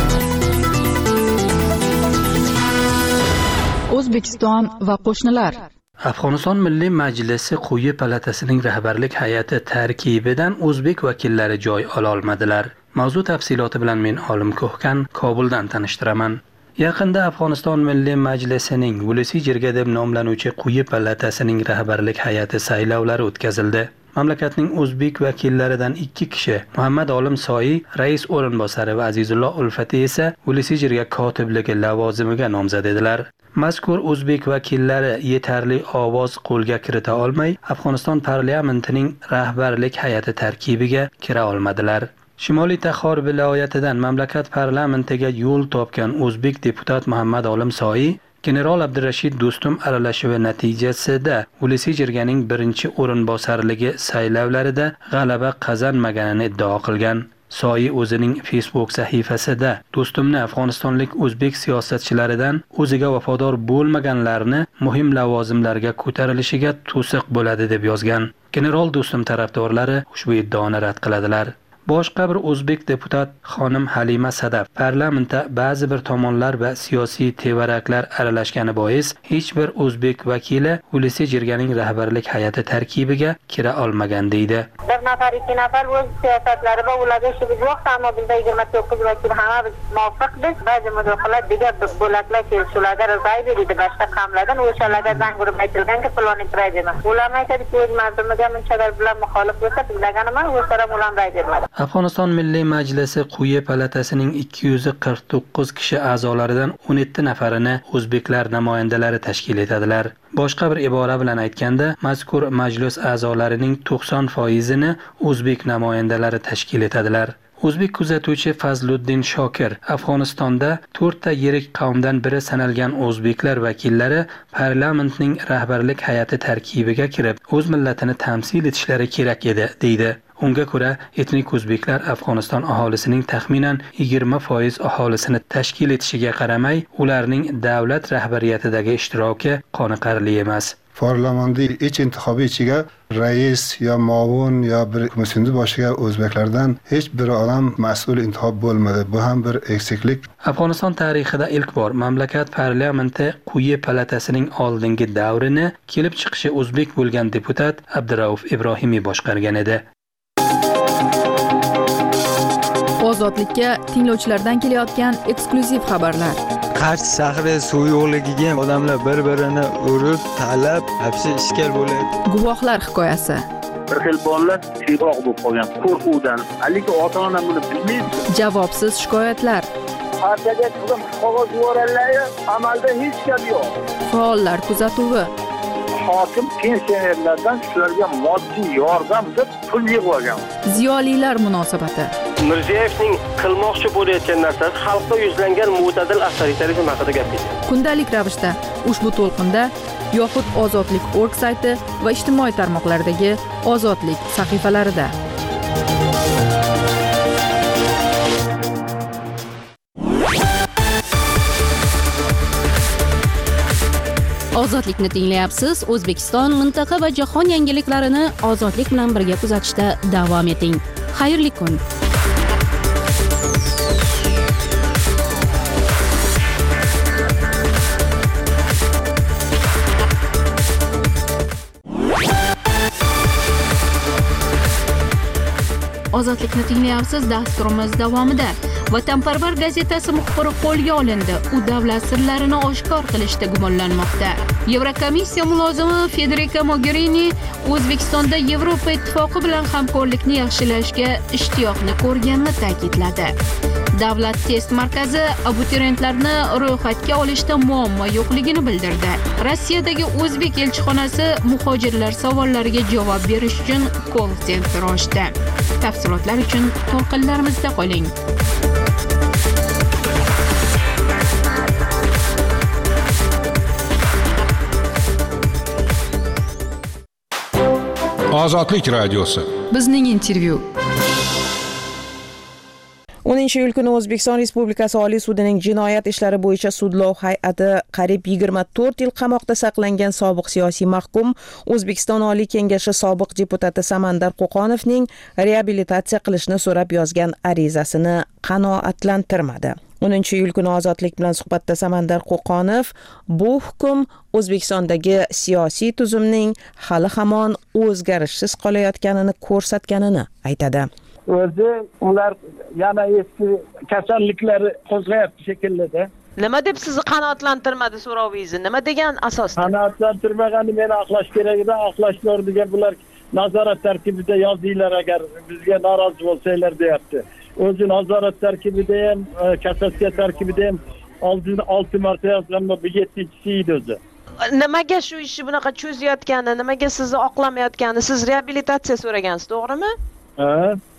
O'zbekiston va qo'shnilar. Afg'oniston Milliy Majlisi quyi palatasining rahbarlik hay'ati tarkibidan o'zbek vakillari joy ola olmadilar. Mavzu tafsiloti bilan men Olim Ko'hkan Kobuldan tanishtiraman. Yaqinda Afg'oniston Milliy Majlisining Vulisi jirga deb nomlanuvchi quyi palatasining rahbarlik hay'ati saylovlari o'tkazildi. Mamlakatning o'zbek vakillaridan ikki kishi, Muhammad Olim Soi rais o'rinbosari va Azizullo Ulfati esa Vulisi jirga kotibligi lavozimiga nomzod edilar. Mazkur o'zbek vakillari yetarli ovoz qo'lga kirita olmay, Afg'oniston parlamentining rahbarlik hay'ati tarkibiga kira olmadilar. Shimoliy Taxor viloyatidan mamlakat parlamentiga yo'l topgan o'zbek deputat Muhammad Olim Soi General Abdurashid Do'stum aralashuvi natijasida Vulisi jirganing birinchi o'rinbosarligi saylovlarida g'alaba qozonmaganini iddao qilgan. Soi o'zining Facebook sahifasida Do'stumni Afg'onistonlik o'zbek siyosatchilaridan o'ziga vafodor bo'lmaganlarni muhim lavozimlarga ko'tarilishiga to'siq bo'ladi deb yozgan. General Do'stum tarafdorlari ushbu iddaoni rad qiladilar. Boshqa bir o'zbek deputat xonim Halima Sadaf parlamentda ba'zi bir tomonlar va siyosiy tevaraklar aralashgani bois hech bir o'zbek vakili Vulisi jirganing rahbarlik hay'ati tarkibiga kira olmagan deydi. Bir nafar ikki nafar o'z siyosatlari va ularga shu vaqt ammo bizda yigirma to'qqiz vakil hamma biz muvofiqmiz. Ba'zi mudofaalar degan bo'laklar kelishuvlarda razay berdi boshqa qamlardan o'shalarga zang urib aytilganki puloni kiray demas. Ularni aytadiki o'z marzumiga munchalar bilan muxolif bo'lsa bilganman o'shalar ularni ray bermadi. Afg'oniston Milliy Majlisi quyi palatasining ikki yuz qirq to'qqiz kishi a'zolaridan o'n yetti nafarini o'zbeklar namoyandalari tashkil etadilar. Boshqa bir ibora bilan aytganda, mazkur majlis a'zolarining to'qson foizini o'zbek namoyandalari tashkil etadilar. O'zbek kuzatuvchi Fazluddin Shokir Afg'onistonda to'rtta yirik qavmdan biri sanalgan o'zbeklar vakillari parlamentning rahbarlik hay'ati tarkibiga kirib, o'z millatini tamsil etishlari kerak edi, deydi. Unga ko'ra, etnik o'zbeklar Afg'oniston aholisining taxminan yigirma foiz aholisini tashkil etishiga qaramay, ularning davlat rahbariyatidagi ishtiroki qoniqarli emas. Parlamentda iç intihobi ichiga rais yo muavin yo bir komissiya boshiga o'zbeklardan hech bir odam mas'ul intihob bo'lmadi. Bu ham bir eksiklik. Afg'oniston tarixida ilk bor mamlakat parlamenti quyi palatasining oldingi davrini kelib chiqishi o'zbek bo'lgan deputat Abdurauf Ibrohimiy boshqargan edi. Ozodlikka tinglovchilardan kelayotgan eksklyuziv xabarlar. Qarshi shahri suv yo'qligiga odamlar bir-birini urib, talab, hapsi ishkal bo'ladi. Guvohlar hikoyasi. Bir xil bolalar chiroq bo'lib qolgan qo'rquvdan. Haligi ota-ona buni bilmaydi. Javobsiz shikoyatlar. partiyaga chiqdim, qog'oz yuboradilar, amalda hech gap yo'q. Faollar kuzatuvi. Hokim pensionerlardan shularga moddiy yordam deb pul yig'ib Ziyolilar munosabati. Mirziyoyevning qilmoqchi bo'layotgan narsasi xalqqa yuzlangan mo'tadil avtoritarizm haqida gapirdi. Kundalik ravishda ushbu to'lqinda yoxud Ozodlik org sayti va ijtimoiy tarmoqlardagi Ozodlik sahifalarida. Ozodlikni tinglayapsiz. O'zbekiston, mintaqa va jahon yangiliklarini ozodlik bilan birga kuzatishda davom eting. Xayrli kun. Ozodlikni tinglayapsiz. Dasturimiz davomida Vatanparvar gazetasi muxbiri qo'lga olindi. U davlat sirlarini oshkor qilishda gumonlanmoqda. Yevrokomissiya mulozimi Federica Mogherini O'zbekistonda Yevropa ittifoqi bilan hamkorlikni yaxshilashga ishtiyoqni ko'rganini ta'kidladi. Davlat test markazi abituriyentlarni ro'yxatga olishda muammo yo'qligini bildirdi. Rossiyadagi o'zbek elchixonasi muhojirlar savollariga javob berish uchun call center ochdi. Tafsilotlar uchun to'lqinlarimizda qoling. Ozodlik radiosi. Bizning intervyu. o'ninchi iyul kuni O'zbekiston Respublikasi Oliy sudining jinoyat ishlari bo'yicha sudlov hay'ati qariyb yigirma to'rt yil qamoqda saqlangan sobiq siyosiy mahkum O'zbekiston Oliy Kengashi sobiq deputati Samandar Qo'qonovning reabilitatsiya qilishni so'rab yozgan arizasini qanoatlantirmadi. o'ninchi iyul kuni Ozodlik bilan suhbatda Samandar Qo'qonov bu hukm O'zbekistondagi siyosiy tuzumning hali hamon o'zgarishsiz qolayotganini ko'rsatganini aytadi. O'zi ular yana eski kasalliklari qo'zg'ayapti shekilli-da. Nima deb sizni qanoatlantirmadi so'rovingizni? Nima degan asosda? Qanoatlantirmagani meni aqlash kerak edi. Aqlashlar degan bular nazorat tarkibida yozinglar agar bizga norozi bo'lsanglar deyapti. O'zi nazorat tarkibida ham, kassatsiya tarkibida ham olti marta yozganman, bu yettinchisi edi o'zi. Nimaga shu ishni bunaqa cho'zayotgani, nimaga sizni oqlamayotgani, siz reabilitatsiya so'ragansiz, to'g'rimi? Ha.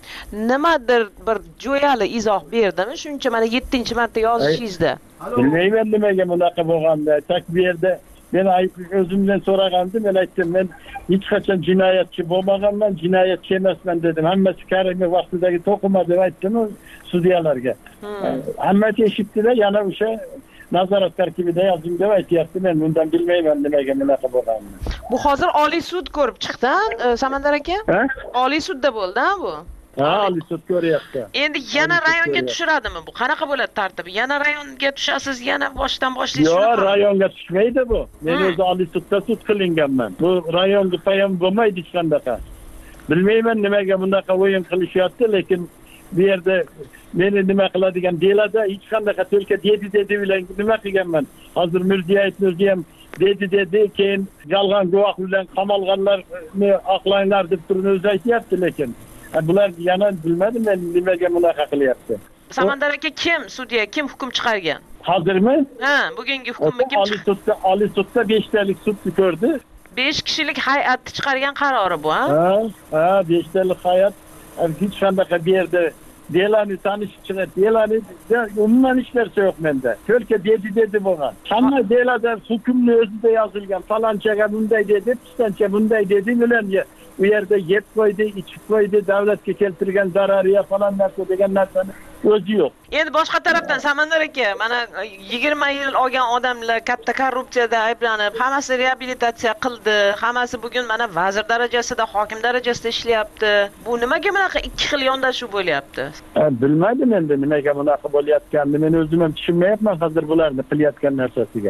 Nimadir bir jo'yali izoh berdimi? Shuncha mana yettinchi marta yozishingizda. Bilmayman nimaga bunaqa bo'lganda. Tak bu yerda men o'zimdan so'ragandim, men aytdim, men hech qachon jinoyatchi bo'lmaganman, jinoyatchi emasman dedim. Hammasi Karimov vaqtidagi to'qima deb aytdim sudyalarga. Hammasi eshitdilar, yana o'sha nazorat tarkibida yozing deb aytyapti. Men bundan bilmayman nimaga bunaqa bo'lganini. Bu hozir Oliy sud ko'rib chiqdi, Samandar aka? Oliy sudda bo'ldi-a bu? Ha, Oliy sud ko'ryapti. Endi yana rayonga tushiradimi bu? Qanaqa bo'ladi tartibi? Yana rayonga tushasiz, yana boshdan boshlaysiz. Yo'q, rayonga tushmaydi bu. Men o'zi Oliy sudda sud qilinganman. Bu rayonga payam bo'lmaydi hech qanday. Bilmayman nimaga bunaqa o'yin qilishyapti, lekin bu yerda meni nima qiladigan delada hech qanday to'lka dedi dedi bilan nima qilganman. Hozir Mirziyoyevni o'zi ham dedi dedi, keyin yolg'on guvoh bilan qamalganlarni oqlanglar deb turib o'zi aytyapti, lekin bular yana bilmadim men nimaga bunaqa qilyapti. Samandar aka kim sudya, kim hukm chiqargan? Hozirmi? Ha, bugungi hukmni kim Oliy sudda, Oliy sudda beshtalik sudni ko'rdi. besh kishilik hay'at chiqargan qarori bu, ha? Ha, ha, beshtalik hay'at hech qanday bu yerda delani tanish chiqadi. Delani umuman hech narsa yo'q menda. To'lka dedi dedi bo'lgan. Hamma delada hukmni o'zida yozilgan. Falonchaga bunday dedi, pistancha bunday dedi bilan u yerda yeb qo'ydi, ichib qo'ydi, davlatga keltirgan zarariya falan narsa degan narsani o'zi yo'q. Endi boshqa tarafdan Samandar aka, mana yigirma yil olgan odamlar katta korrupsiyada ayblanib, hammasi reabilitatsiya qildi, hammasi bugun mana vazir darajasida, hokim darajasida ishlayapti. Bu nimaga bunaqa ikki xil yondashuv bo'lyapti? Bilmadim endi nimaga bunaqa bo'layotganini. Men o'zim ham tushunmayapman hozir bularni qilayotgan narsasiga.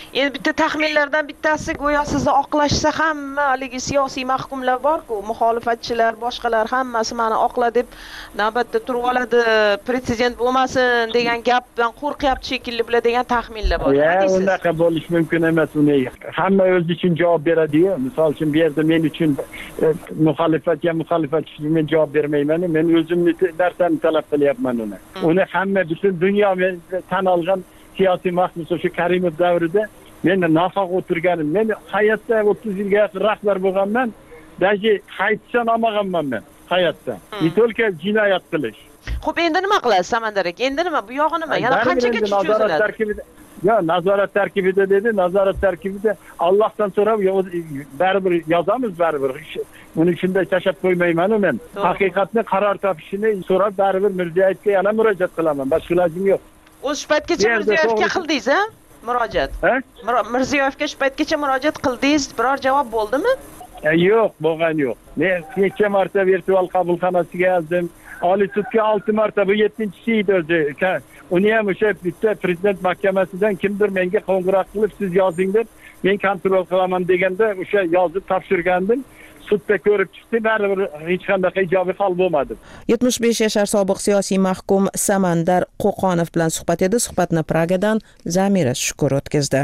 Endi bitta taxminlardan bittasi go'yo sizni oqlashsa hamma haligi siyosiy mahkumlar bor-ku, muxolifatchilar, boshqalar hammasi meni oqla deb navbatda turib oladi, prezident bo'lmasin degan gapdan qo'rqyapti shekilli bular degan taxminlar bor. Ya, unaqa bo'lish mumkin emas uni. Hamma o'zi uchun javob beradi-yu. Misol uchun bu yerda men uchun muxolifatga muxolifat uchun men javob bermayman. Men o'zimni narsani talab qilyapman uni. Uni hamma butun dunyo tan olgan siyosiy mahbus o'sha Karimov davrida men nafoq o'tirganim. Men hayotda o'ttiz yilga yaqin rahbar bo'lganman. Daji qaytishdan olmaganman men hayotda. Ne только jinoyat qilish. Xo'p, endi nima qilasiz Samandar aka? Endi nima? Bu yog'i nima? Yana qanchaga cho'ziladi? Yo, nazorat tarkibida dedi, nazorat tarkibida Allohdan so'rab baribir yozamiz baribir. Uni shunday tashab qo'ymayman men. Haqiqatni qaror topishini so'rab baribir Mirziyoyevga yana murojaat qilaman. Boshqa ilojim yo'q. O'sha paytgacha Mirziyoyevga qildingiz, ha? Murojaat. Ha? Mirziyoyevga shu paytgacha murojaat qildingiz, biror javob bo'ldimi? Yo'q, bo'lgan yo'q. Men necha marta virtual qabulxonasiga yozdim. Oliy sudga olti marta, bu yettinchisi edi o'zi. Uni ham o'sha bitta prezident mahkamasidan kimdir menga qo'ng'iroq qilib siz yozing deb, men kontrol qilaman deganda o'sha yozib topshirgandim. Sudda ko'rib chiqdi, baribir hech qanday ijobiy hol bo'lmadi. yetmish besh yashar sobiq siyosiy mahkum Samandar Qo'qonov bilan suhbat edi. Suhbatni Pragadan Zamira Shukur o'tkazdi.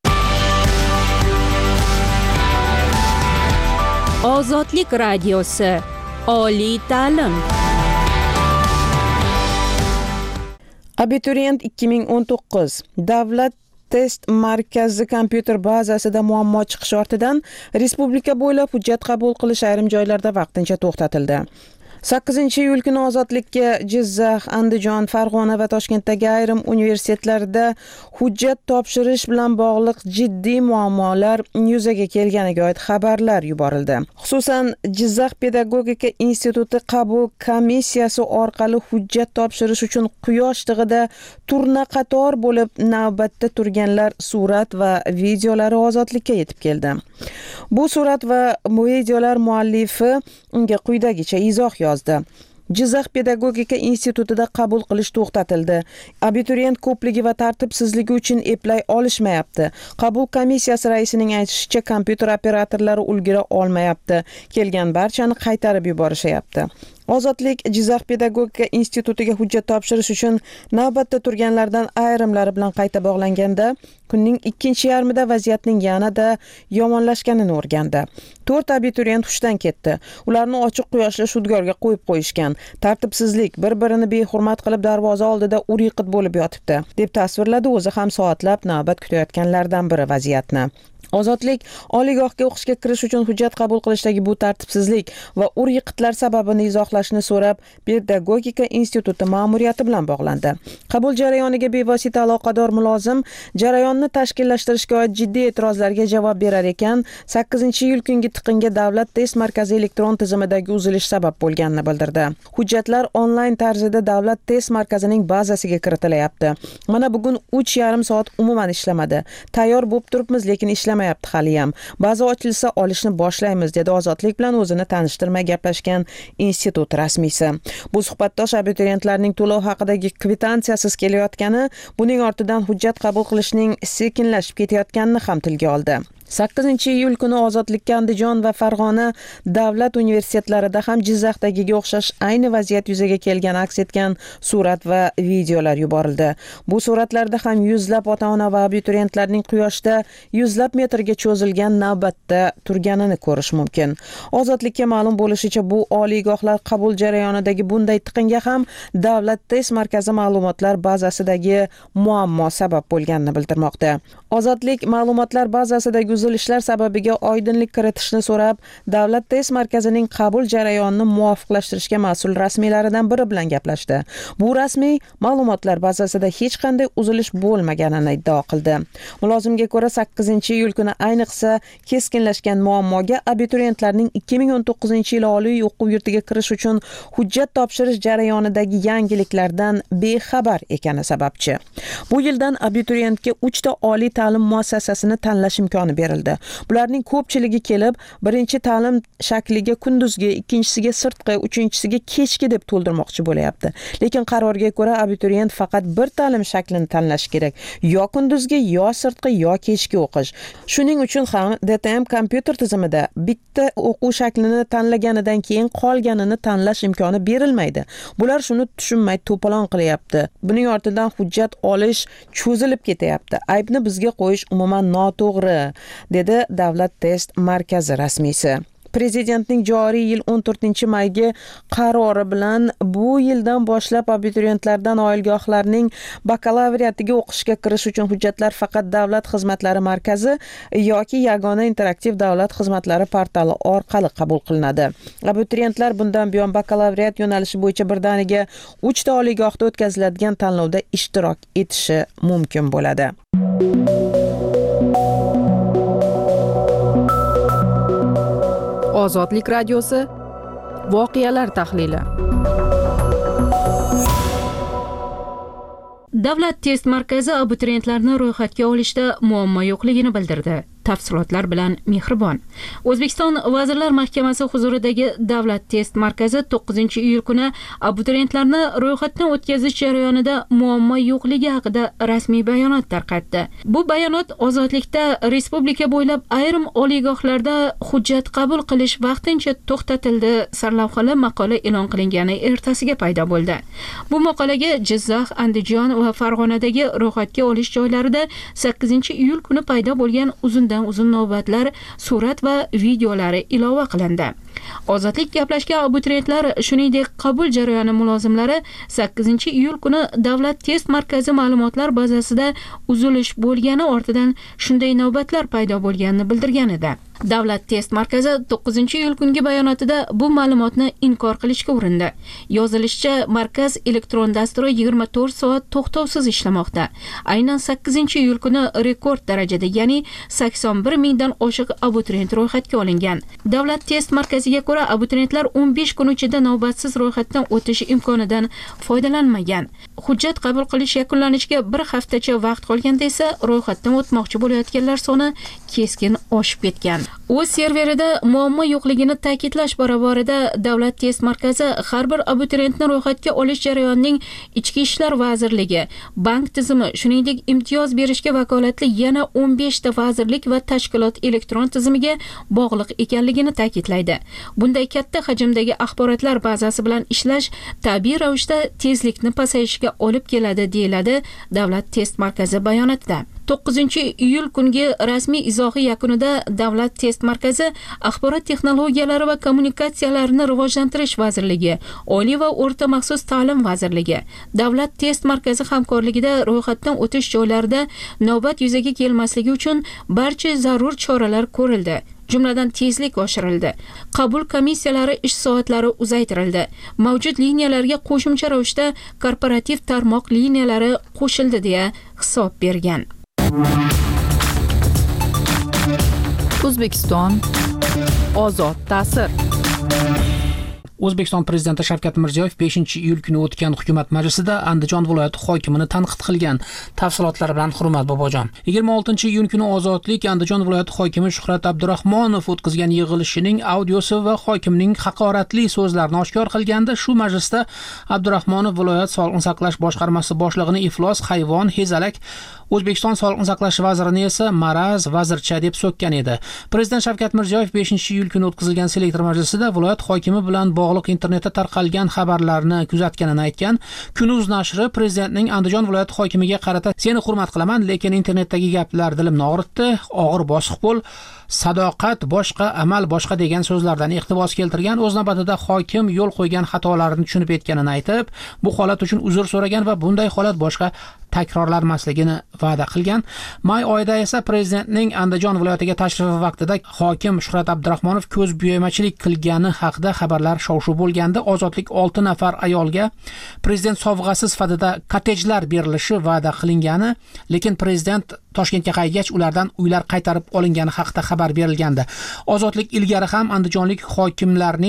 Ozodlik radiosi. Oliy ta'lim. Abituriyent ikki ming o'n to'qqiz Davlat test markazi kompyuter bazasida muammo chiqishi ortidan respublika bo'ylab hujjat qabul qilish ayrim joylarda vaqtincha to'xtatildi. sakkizinchi iyul kuni ozodlikka Jizzax, Andijon, Farg'ona va Toshkentdagi ayrim universitetlarda hujjat topshirish bilan bog'liq jiddiy muammolar yuzaga kelganiga oid xabarlar yuborildi. Xususan, Jizzax pedagogika instituti qabul komissiyasi orqali hujjat topshirish uchun quyosh tig'ida turna-qator bo'lib navbatda turganlar surat va videolari ozodlikka yetib keldi. Bu surat va videolar muallifi unga quyidagicha izoh yozdi. Jizzax pedagogika institutida qabul qilish to'xtatildi. Abituriyent ko'pligi va tartibsizligi uchun eplay olishmayapti. Qabul komissiyasi raisining aytishicha, kompyuter operatorlari ulgura olmayapti. Kelgan barchani qaytarib yuborishyapti. Ozodlik Jizzax pedagogika institutiga hujjat topshirish uchun navbatda turganlardan ayrimlari bilan qayta bog'langanda, kunning ikkinchi yarmida vaziyatning yanada yomonlashganini o'rgandi. to'rt abituriyent hushdan ketdi. Ularni ochiq quyoshli sudgorga qo'yib qo'yishgan. Tartibsizlik, bir-birini behurmat qilib darvoza oldida ur-yiqit bo'lib yotibdi, deb tasvirladi o'zi ham soatlab navbat kutayotganlardan biri vaziyatni. Ozodlik oliygohga o'qishga kirish uchun hujjat qabul qilishdagi bu tartibsizlik va ur-yiqitlar sababini izohlashni so'rab pedagogika instituti ma'muriyati bilan bog'landi. Qabul jarayoniga bevosita aloqador mulozim jarayonni tashkillashtirishga oid jiddiy e'tirozlarga javob berar ekan, sakkizinchi iyul kungi tiqinga davlat test markazi elektron tizimidagi uzilish sabab bo'lganini bildirdi. Hujjatlar onlayn tarzida davlat test markazining bazasiga kiritilyapti. Mana bugun uch yarim soat umuman ishlamadi. Tayyor bo'lib turibmiz, lekin ishlamayapti haliyam. Baza ochilsa olishni boshlaymiz, dedi Ozodlik bilan o'zini tanishtirmay gaplashgan institut rasmiysi. Bu suhbatdosh abituriyentlarning to'lov haqidagi kvitantsiyasiz kelayotgani, buning ortidan hujjat qabul qilishning sekinlashib ketayotganini ham tilga oldi. sakkizinchi iyul kuni Ozodlikka Andijon va Farg'ona davlat universitetlarida ham Jizzaxdagiga o'xshash ayni vaziyat yuzaga kelgani aks etgan surat va videolar yuborildi. Bu suratlarda ham yuzlab ota-ona va abituriyentlarning quyoshda yuzlab metrga cho'zilgan navbatda turganini ko'rish mumkin. Ozodlikka ma'lum bo'lishicha, bu oliygohlar qabul jarayonidagi bunday tiqinga ham davlat test markazi ma'lumotlar bazasidagi muammo sabab bo'lganini bildirmoqda. Ozodlik ma'lumotlar bazasidagi uzilishlar sababiga oydinlik kiritishni so'rab, davlat test markazining qabul jarayonini muvofiqlashtirishga mas'ul rasmiylaridan biri bilan gaplashdi. Bu rasmiy ma'lumotlar bazasida hech qanday uzilish bo'lmaganini iddao qildi. Mulozimga ko'ra, sakkizinchi iyul kuni ayniqsa keskinlashgan muammoga abituriyentlarning ikki ming o'n to'qqizinchi yil oliy o'quv yurtiga kirish uchun hujjat topshirish jarayonidagi yangiliklardan bexabar ekani sababchi. Bu yildan abituriyentga uchta oliy ta'lim muassasasini tanlash imkoni berildi. berildi. Bularning ko'pchiligi kelib, birinchi ta'lim shakliga kunduzgi, ikkinchisiga sirtqi, uchinchisiga kechki deb to'ldirmoqchi bo'layapti. Lekin qarorga ko'ra abituriyent faqat bir ta'lim shaklini tanlashi kerak. Yo kunduzgi, yo sirtqi, yo kechki o'qish. Shuning uchun ham D T M kompyuter tizimida bitta o'quv shaklini tanlaganidan keyin qolganini tanlash imkoni berilmaydi. Bular shuni tushunmay to'polon qilyapti. Buning ortidan hujjat olish cho'zilib ketyapti. Aybni bizga qo'yish umuman noto'g'ri, dedi Davlat test markazi rasmiysi. Prezidentning joriy yil o'n to'rtinchi mayga qarori bilan bu yildan boshlab abituriyentlardan oliygohlarning bakalavriatiga o'qishga kirish uchun hujjatlar faqat Davlat xizmatlari markazi yoki yagona interaktiv davlat xizmatlari portali orqali qabul qilinadi. Abituriyentlar bundan buyon bakalavriat yo'nalishi bo'yicha birdaniga uchta oliygohda o'tkaziladigan tanlovda ishtirok etishi mumkin bo'ladi. Ozodlik radiosi voqealar tahlili. Davlat test markazi abituriyentlarni ro'yxatga olishda muammo yo'qligini bildirdi. Tafsilotlar bilan Mehribon. O'zbekiston Vazirlar Mahkamasi huzuridagi Davlat test markazi to'qqizinchi iyul kuni abituriyentlarni ro'yxatdan o'tkazish jarayonida muammo yo'qligi haqida rasmiy bayonot tarqatdi. Bu bayonot Ozodlikda respublika bo'ylab ayrim oliygohlarda hujjat qabul qilish vaqtincha to'xtatildi sarlavhali maqola e'lon qilingani ertasiga paydo bo'ldi. Bu maqolaga Jizzax, Andijon va Farg'onadagi ro'yxatga olish joylarida sakkizinchi iyul kuni paydo bo'lgan uzun uzun navbatlar, surat va videolari ilova qilindi. Ozodlik gaplashgan abituriyentlar, shuningdek qabul jarayoni mulozimlari sakkizinchi iyul kuni Davlat test markazi ma'lumotlar bazasida uzilish bo'lgani ortidan shunday navbatlar paydo bo'lganini bildirgan edi. Davlat test markazi to'qqizinchi iyul kungi bayonotida bu ma'lumotni inkor qilishga urindi. Yozilishicha, markaz elektron dasturi yigirma to'rt soat to'xtovsiz ishlamoqda. Aynan sakkizinchi iyul kuni rekord darajada, ya'ni sakson bir mingdan oshiq abituriyent ro'yxatga olingan. Davlat test markaziga ko'ra, abituriyentlar o'n besh kun ichida navbatsiz ro'yxatdan o'tish imkonidan foydalanmagan. Hujjat qabul qilish yakunlanishiga bir haftacha vaqt qolganda esa ro'yxatdan o'tmoqchi bo'layotganlar soni keskin oshib ketgan. O'z serverida muammo yo'qligini ta'kidlash barobarida Davlat test markazi har bir abituriyentni ro'yxatga olish jarayonining Ichki ishlar vazirligi, bank tizimi, shuningdek imtiyoz berishga vakolatli yana o'n besh ta vazirlik va tashkilot elektron tizimiga bog'liq ekanligini ta'kidlaydi. Bunday katta hajmdagi axborotlar bazasi bilan ishlash tabiiy ravishda tezlikni pasayishiga olib keladi, deyiladi Davlat test markazi bayonotida. to'qqizinchi iyul kungi rasmiy izohi yakunida Davlat test markazi Axborot texnologiyalari va kommunikatsiyalarini rivojlantirish vazirligi, Oliy va o'rta maxsus ta'lim vazirligi, Davlat test markazi hamkorligida ro'yxatdan o'tish joylarida navbat yuzaga kelmasligi uchun barcha zarur choralar ko'rildi. Jumladan tezlik oshirildi. Qabul komissiyalari ish soatlari uzaytirildi. Mavjud liniyalarga qo'shimcha ravishda korporativ tarmoq liniyalari qo'shildi, deya hisob bergan. O'zbekiston ozod ta'sir. O'zbekiston prezidenti Shavkat Mirziyoyev beshinchi iyul kuni o'tgan hukumat majlisida Andijon viloyati hokimini tanqid qilgan. Tafsilotlar bilan Hurmat Bobojon. yigirma oltinchi iyun kuni Ozodlik Andijon viloyati hokimi Shuhrat Abdurahmonov o'tkazgan yig'ilishining audiosi va hokimning haqoratli so'zlarini oshkor qilganda, shu majlisda Abdurahmonov viloyat sog'liqni saqlash boshqarmasi boshlig'ini iflos, hayvon, hezalak, O'zbekiston sog'liqni saqlash vazirini esa maraz, vazircha deb so'kkan edi. Prezident Shavkat Mirziyoyev beshinchi iyul kuni o'tkazilgan selektor majlisida viloyat hokimi bilan bog'liq internetda tarqalgan xabarlarni kuzatganini aytgan. Kunuz nashri prezidentning Andijon viloyati hokimiga qarata "Seni hurmat qilaman, lekin internetdagi gaplar dilimni og'ritdi, og'ir bosiq bo'l, sadoqat boshqa, amal boshqa" degan so'zlardan iqtibos keltirgan. O'z navbatida hokim yo'l qo'ygan xatolarini tushunib yetganini aytib, bu holat uchun uzr so'ragan va bunday holat boshqa takrorlanmasligini va'da qilgan. May oyida esa prezidentning Andijon viloyatiga tashrifi vaqtida hokim Shuhrat Abdurahmonov ko'z bo'yamachilik qilgani haqida xabarlar shov-shuv bo'lganda, Ozodlik olti nafar ayolga prezident sovg'asi sifatida kottejlar berilishi va'da qilingani, lekin prezident Toshkentga qaygach ulardan uylar qaytarib olingani haqida xabar berilgandi. Ozodlik ilgari ham andijonlik hokimlarning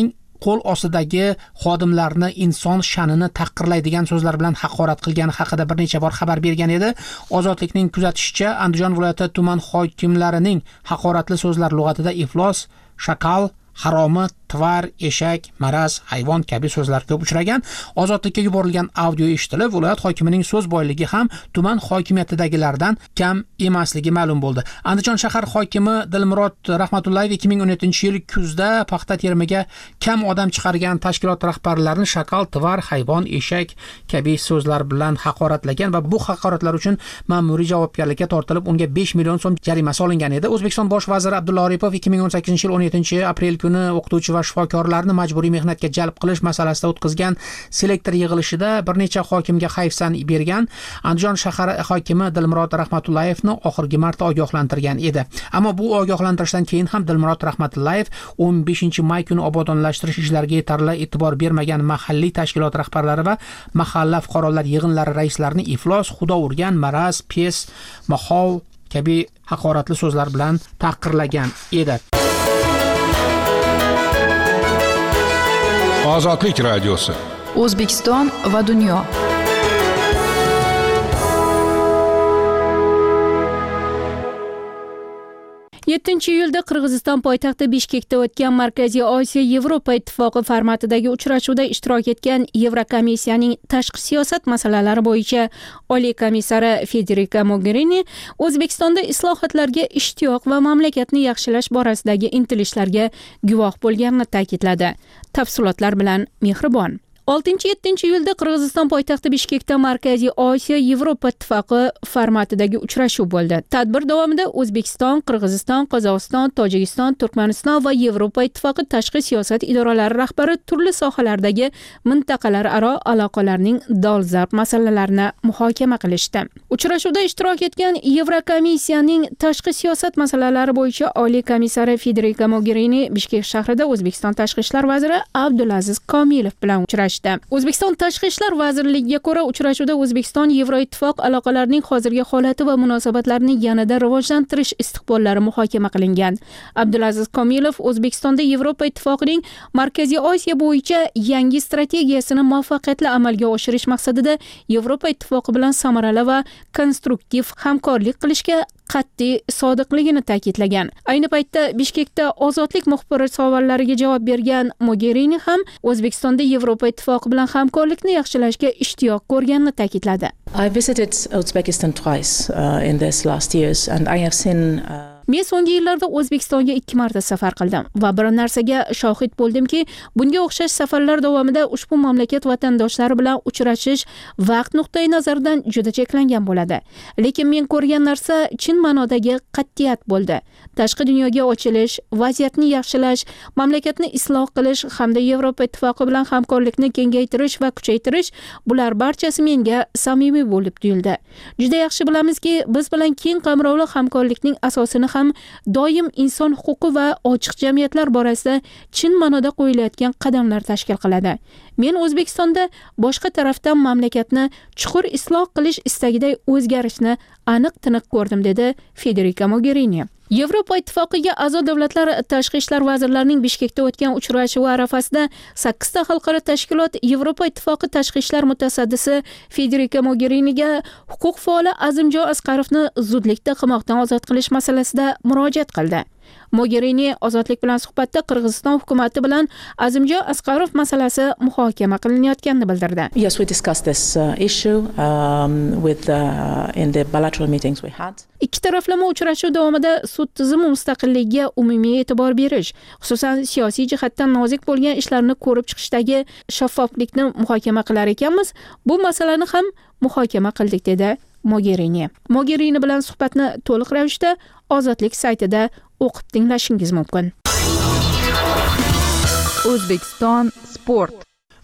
qo'l ostidagi xodimlarni inson sha'nini tahqirlaydigan so'zlar bilan haqorat qilgani haqida bir necha bor xabar bergan edi. Ozodlikning kuzatishicha, Andijon viloyati tuman hokimlarining haqoratli so'zlar lug'atida iflos, shakal, haromi, tvar, eshak, maraz, hayvon kabi so'zlar ko'p uchragan. Ozodlikka yuborilgan audio eshitilib, viloyat hokimining so'z boyligi ham tuman hokimiyatidagilardan kam emasligi ma'lum bo'ldi. Andijon shahar hokimi Dilmurod Rahmatullayev ikki ming o'n yettinchi yil kuzda paxta terimiga kam odam chiqargan tashkilot rahbarlarini shakal, tvar, hayvon, eshak kabi so'zlar bilan haqoratlagan va bu haqoratlar uchun ma'muriy javobgarlikka tortilib, unga besh million so'm jarima solingan edi. O'zbekiston bosh vaziri Abdulla Aripov ikki ming o'n sakkizinchi yil o'n yettinchi aprel kuni o'qituvchi va shifokorlarni majburiy mehnatga jalb qilish masalasida o'tkazgan selektor yig'ilishida bir necha hokimga hayfsan bergan. Andijon shahar hokimi Dilmurod Rahmatullayevni oxirgi marta ogohlantirgan edi. Ammo bu ogohlantirishdan keyin ham Dilmurod Rahmatullayev o'n beshinchi may kuni obodonlashtirish ishlariga yetarli e'tibor bermagan mahalliy tashkilot rahbarlari va mahalla fuqarolar yig'inlari raislarini iflos, xudo urgan, maraz, pes, mahov kabi haqoratli so'zlar bilan tahqirlagan edi. Ozodlik radiosi. O'zbekiston va dunyo. yettinchi iyulda Qirg'iziston poytaxti Bishkekda o'tgan Markaziy Osiyo Yevropa ittifoqi formatidagi uchrashuvda ishtirok etgan Yevrokomissiyaning tashqi siyosat masalalari bo'yicha Oliy komissari Federika Mogherini O'zbekistonda islohotlarga ishtiyoq va mamlakatni yaxshilash borasidagi intilishlarga guvoh bo'lganini ta'kidladi. Tafsilotlar bilan Mehribon. oltinchi yettinchi iyulda Qirg'iziston poytaxti Bishkekda Markaziy Osiyo Yevropa ittifoqi formatidagi uchrashuv bo'ldi. Tadbir davomida O'zbekiston, Qirg'iziston, Qozog'iston, Tojikiston, Turkmaniston va Yevropa ittifoqi tashqi siyosat idoralari rahbari turli sohalardagi mintaqalararo aloqalarning dolzarb masalalarini muhokama qilishdi. Uchrashuvda ishtirok etgan Yevrokomissiyaning tashqi siyosat masalalari bo'yicha Oliy komissari Federika Mogherini Bishkek shahrida O'zbekiston tashqi ishlar vaziri Abdulaziz Komilov bilan uchrashdi. O'zbekiston tashqi ishlar vazirligiga ko'ra uchrashuvda O'zbekiston Yevroittifoq aloqalarining hozirgi holati va munosabatlarni yanada rivojlantirish istiqbollari muhokama qilingan. Abdulaziz Komilov O'zbekistonda Yevropa ittifoqining Markaziy Osiyo bo'yicha yangi strategiyasini muvaffaqiyatli amalga oshirish maqsadida Yevropa ittifoqi bilan samarali va konstruktiv hamkorlik qilishga qat'iy sodiqligini ta'kidlagan. Ayni paytda Bishkekda ozodlik muxbiri savollariga javob bergan Mogherini ham O'zbekistonda Yevropa ittifoqi bilan hamkorlikni yaxshilashga ishtiyoq ko'rganini ta'kidladi. I visited Uzbekistan twice uh, in this last years and I have seen uh... Men so'nggi yillarda O'zbekistonga ikki marta safar qildim va bir narsaga shohid bo'ldimki, bunga o'xshash safarlar davomida ushbu mamlakat vatandoshlari bilan uchrashish vaqt nuqtai nazaridan juda cheklangan bo'ladi. Lekin men ko'rgan narsa chin ma'nodagi qat'iyat bo'ldi. Tashqi dunyoga ochilish, vaziyatni yaxshilash, mamlakatni isloh qilish hamda Yevropa ittifoqi bilan hamkorlikni kengaytirish va kuchaytirish bular barchasi menga samimiy bo'lib tuyuldi. Juda yaxshi bilamizki, biz bilan keng qamrovli hamkorlikning asosini ham doim inson huquqi va ochiq jamiyatlar borasida chin ma'noda qo'yilayotgan qadamlar tashkil qiladi. Men O'zbekistonda boshqa tarafdan mamlakatni chuqur isloh qilish istagida o'zgarishni aniq-tiniq ko'rdim, dedi Federika Mogherini. Yevropa ittifoqiga a'zo davlatlar tashqi ishlar vazirlarining Bishkekda o'tgan uchrashuvi arafasida sakkizta xalqaro tashkilot Yevropa ittifoqi tashqi ishlar mutasaddisi Federika Mogheriniga huquq faoli Azimjon Asqarovni zudlikda qamoqdan ozod qilish masalasida murojaat qildi. Mogherini ozodlik bilan suhbatda Qirg'iziston hukumati bilan Azimjon Asqarov masalasi muhokama qilinayotganini bildirdi. Yes, we discussed this uh, issue um, with uh, in the bilateral meetings we had. Ikki taraflama uchrashuv davomida sud tizimi mustaqilligiga umumiy e'tibor berish, xususan siyosiy jihatdan nozik bo'lgan ishlarni ko'rib chiqishdagi shaffoflikni muhokama qilar ekanmiz. Bu masalani ham muhokama qildik, dedi Mogherini. Mogherini bilan suhbatni to'liq ravishda Ozodlik saytida o'qib tinglashingiz mumkin. O'zbekiston sport.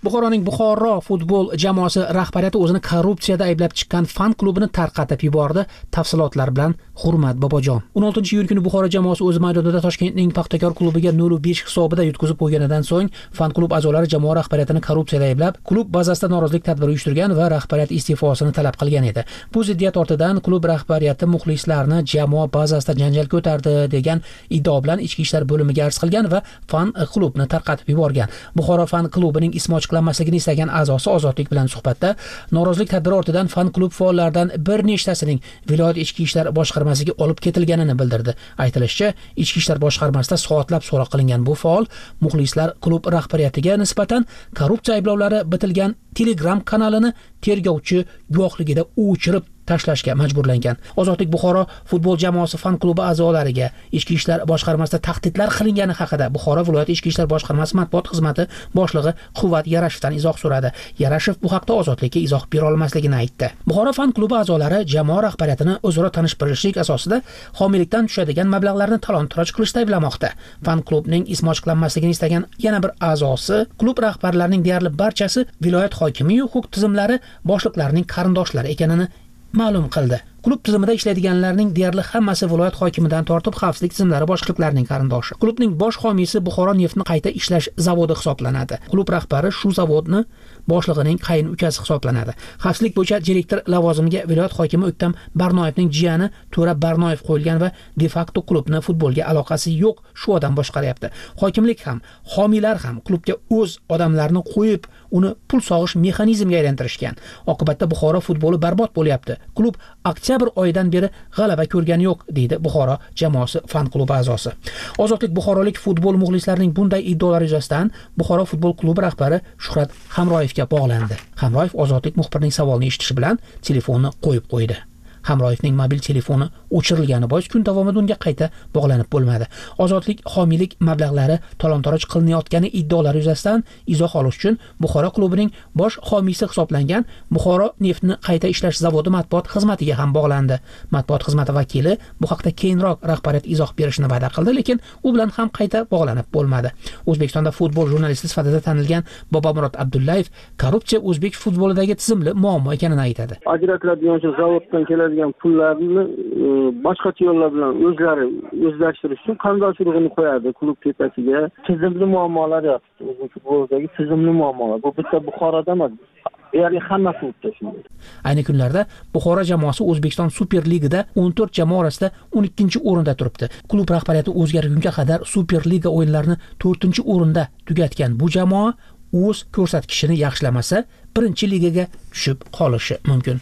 Buxoroning Buxoro futbol jamoasi rahbariyati o'zini korrupsiyada ayblab chiqqan fan klubini tarqatib yubordi. Tafsilotlar bilan Hurmat Bobojon. o'n oltinchi iyul kuni Buxoro jamoasi o'z maydonida Toshkentning Paxtakor klubiga nol besh hisobida yutqizib qo'yganidan so'ng fan klub a'zolari jamoa rahbariyatini korrupsiyada ayblab, klub bazasida norozilik tadbiri uyushtirgan va rahbariyat iste'fosini talab qilgan edi. Bu ziddiyat ortidan klub rahbariyati muxlislarni jamoa bazasida janjal ko'tardi degan iddao bilan ichki ishlar bo'limiga arz qilgan va fan klubni tarqatib yuborgan. Buxoro fan klubining ismi ochiqlanmasligini istagan a'zosi Ozodlik bilan suhbatda norozilik tadbiri ortidan fan klub faollaridan bir nechtasining viloyat ichki ishlar boshqarmasiga olib ketilganini bildirdi. Aytilishicha, ichki ishlar boshqarmasida soatlab so'roq qilingan bu faol muxlislar klub rahbariyatiga nisbatan korrupsiya ayblovlari bitilgan Telegram kanalini tergovchi guvohligida o'chirib tashlashga majburlangan. Ozodlik Buxoro futbol jamoasi fan klubi a'zolariga ichki ishlar boshqarmasida tahdidlar qilingani haqida Buxoro viloyat ichki ishlar boshqarmasi matbuot xizmati boshlig'i Quvvat Yarashevdan izoh so'radi. Yarashev bu haqda Ozodlikka izoh bera olmasligini aytdi. Buxoro fan klubi a'zolari jamoa rahbariyatini o'zaro tanish-bilishlik asosida homiylikdan tushadigan mablag'larni talon-taroj qilishda ayblamoqda. Fan klubning ismi ochiqlanmasligini istagan yana bir a'zosi klub rahbarlarining deyarli barchasi viloyat hokimi huquq tizimlari boshliqlarining qarindoshlari ekanini ma'lum qildi. Klub tizimida ishlaydiganlarning deyarli hammasi viloyat hokimidan tortib xavfsizlik tizimlari boshliqlarining qarindoshi. Klubning bosh homiysi Buxoro neftni qayta ishlash zavodi hisoblanadi. Klub rahbari shu zavodni boshlig'ining qayin ukasi hisoblanadi. Xavfsizlik bo'yicha direktor lavozimiga viloyat hokimi O'ktam Barnoyevning jiyani To'ra Barnoyev qo'yilgan va de facto klubni futbolga aloqasi yo'q shu odam boshqaryapti. Hokimlik ham, homiylar ham klubga o'z odamlarini qo'yib, uni pul sog'ish mexanizmiga aylantirishgan. Oqibatda Buxoro futboli barbod bo'lyapti. Klub oktyabr oyidan beri g'alaba ko'rgani yo'q, deydi Buxoro jamoasi fan klubi a'zosi. Ozodlik Buxorolik futbol muxlislarining bunday iddaolari yuzasidan Buxoro futbol klubi rahbari Shuhrat Hamroyevga bog'landi. Hamroyev Ozodlik muxbirining savolini eshitishi bilan telefonni qo'yib qo'ydi. Hamroyevning mobil telefoni o'chirilgani bois kun davomida unga qayta bog'lanib bo'lmadi. Ozodlik homiylik mablag'lari talon-taroj qilinayotgani iddaolari yuzasidan izoh olish uchun Buxoro klubining bosh homiysi hisoblangan Buxoro neftni qayta ishlash zavodi matbuot xizmatiga ham bog'landi. Matbuot xizmati vakili bu haqda keyinroq rahbariyat izoh berishni va'da qildi, lekin u bilan ham qayta bog'lanib bo'lmadi. O'zbekistonda futbol jurnalisti sifatida tanilgan Bobomurod Abdullayev korrupsiya o'zbek futbolidagi tizimli muammo ekanini aytadi. Ajratiladigan zavoddan keladigan pullarni boshqa yo'llar bilan o'zlari o'zlashtirish uchun qanday urug'ini qo'yadi klub tepasiga. Tizimli muammolar yotibdi. O'zbek futbolidagi tizimli muammolar. Bu bitta Buxoroda emas. Ya'ni hamma klubda shunday. Ayni kunlarda Buxoro jamoasi O'zbekiston Super Ligada o'n to'rt jamoa orasida o'n ikkinchi o'rinda turibdi. Klub rahbariyati o'zgargunga qadar Super Liga o'yinlarini to'rtinchi o'rinda tugatgan bu jamoa o'z ko'rsatkichini yaxshilamasa, birinchi ligaga tushib qolishi mumkin.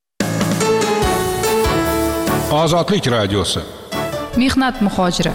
Ozodlik radiosi. Mehnat muhojiri.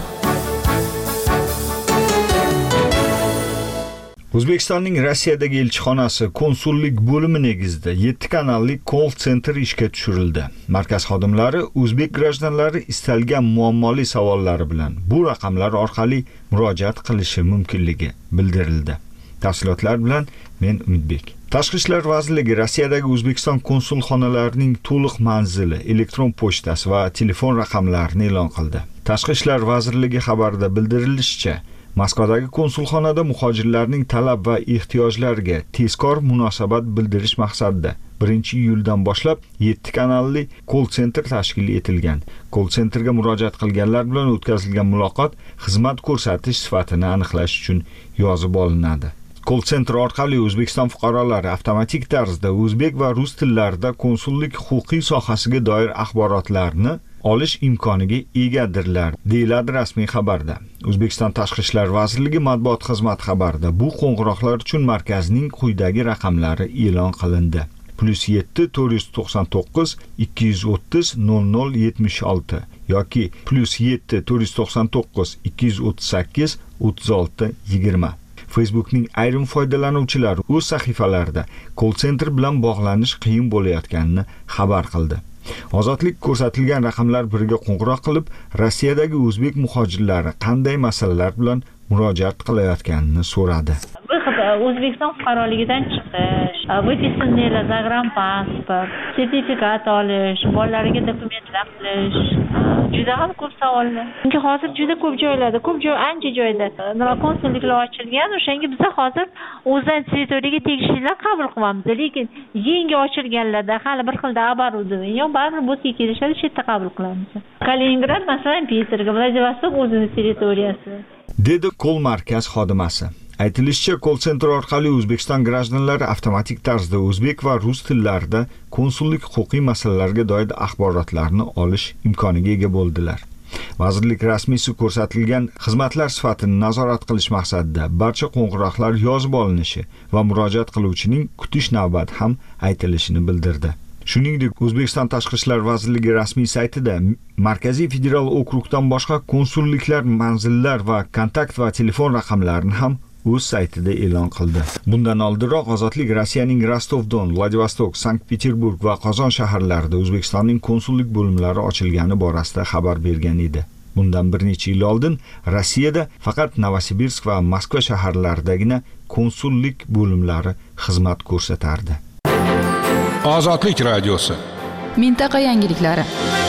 O'zbekistonning Rossiyadagi elchixonasi konsullik bo'limi negizida yetti kanalli call center ishga tushirildi. Markaz xodimlari o'zbek grajdanlari istalgan muammoli savollari bilan bu raqamlar orqali murojaat qilishi mumkinligi bildirildi. Tafsilotlar bilan men Umidbek. Tashqi ishlar vazirligi Rossiyadagi O'zbekiston konsulxonalarining to'liq manzili, elektron pochtasi va telefon raqamlarini e'lon qildi. Tashqi ishlar vazirligi xabarida bildirilishicha, Moskvadagi konsulxonada muhojirlarning talab va ehtiyojlariga tezkor munosabat bildirish maqsadida birinchi iyuldan boshlab yetti kanalli call center tashkil etilgan. Call centerga murojaat qilganlar bilan o'tkazilgan muloqot xizmat ko'rsatish sifatini aniqlash uchun yozib olinadi. Call center orqali O'zbekiston fuqarolari avtomatik tarzda o'zbek va rus tillarida konsullik huquqiy sohasiga doir axborotlarni olish imkoniga egadirlar, deyiladi rasmiy xabarda. O'zbekiston Tashqi ishlar vazirligi matbuot xizmati xabarida bu qo'ng'iroqlar uchun markazning quyidagi raqamlari e'lon qilindi. plus yetti to'rt yuz to'qson to'qqiz ikki yuz o'ttiz nol nol yetmish olti yoki plus yetti to'rt yuz to'qson to'qqiz ikki yuz o'ttiz sakkiz o'ttiz olti yigirma. Facebookning ayrim foydalanuvchilari o'z sahifalarida call center bilan bog'lanish qiyin bo'layotganini xabar qildi. Ozodlik ko'rsatilgan raqamlar biriga qo'ng'iroq qilib, Rossiyadagi o'zbek muhojirlari qanday masalalar bilan murojaat qilayotganini so'radi. O'zbekiston fuqaroligidan chiqish, выписанный загранпаспort, sertifikat olish, bolalariga dokumentlar qilish, juda ham ko'p savollar. Chunki hozir juda ko'p joylarda, ko'p joy, ancha joyda nima konsulliklar ochilgan. O'shanga biz hozir o'zdan territoriyaga tegishlilar qabul qilyapmiz. Lekin yangi ochilganlarda hali bir xilda оборудование yo'q, baribir bo'tga kelishadi, shu yerda qabul qilamiz. Kaliningrad, masalan, Peterga, Vladivostok o'zining territoriyasi. Dedi Kol markaz xodimasi. Aytilishicha, kol sentr orqali O'zbekiston gражданlari avtomatik tarzda o'zbek va rus tillarida konsullik huquqiy masalalarga doir axborotlarni olish imkoniga ega bo'ldilar. Vazirlik rasmiysi ko'rsatilgan xizmatlar sifatini nazorat qilish maqsadida barcha qo'ng'iroqlar yozib olinishi va murojaat qiluvchining kutish navbati ham aytilishini bildirdi. Shuningdek, O'zbekiston Tashqi ishlar vazirligi rasmiy saytida Markaziy federal okrugdan boshqa konsulliklar manzillar va kontakt va telefon raqamlarini ham o'z saytida e'lon qildi. Bundan oldinroq Ozodlik Rossiyaning Rostov-Don, Vladivostok, Sankt-Peterburg va Qozon shaharlarida O'zbekistonning konsullik bo'limlari ochilgani borasida xabar bergan edi. Bundan bir necha yil oldin Rossiyada faqat Novosibirsk va Moskva shaharlaridagina konsullik bo'limlari xizmat ko'rsatardi. Ozodlik radiosi. Mintaqa yangiliklari.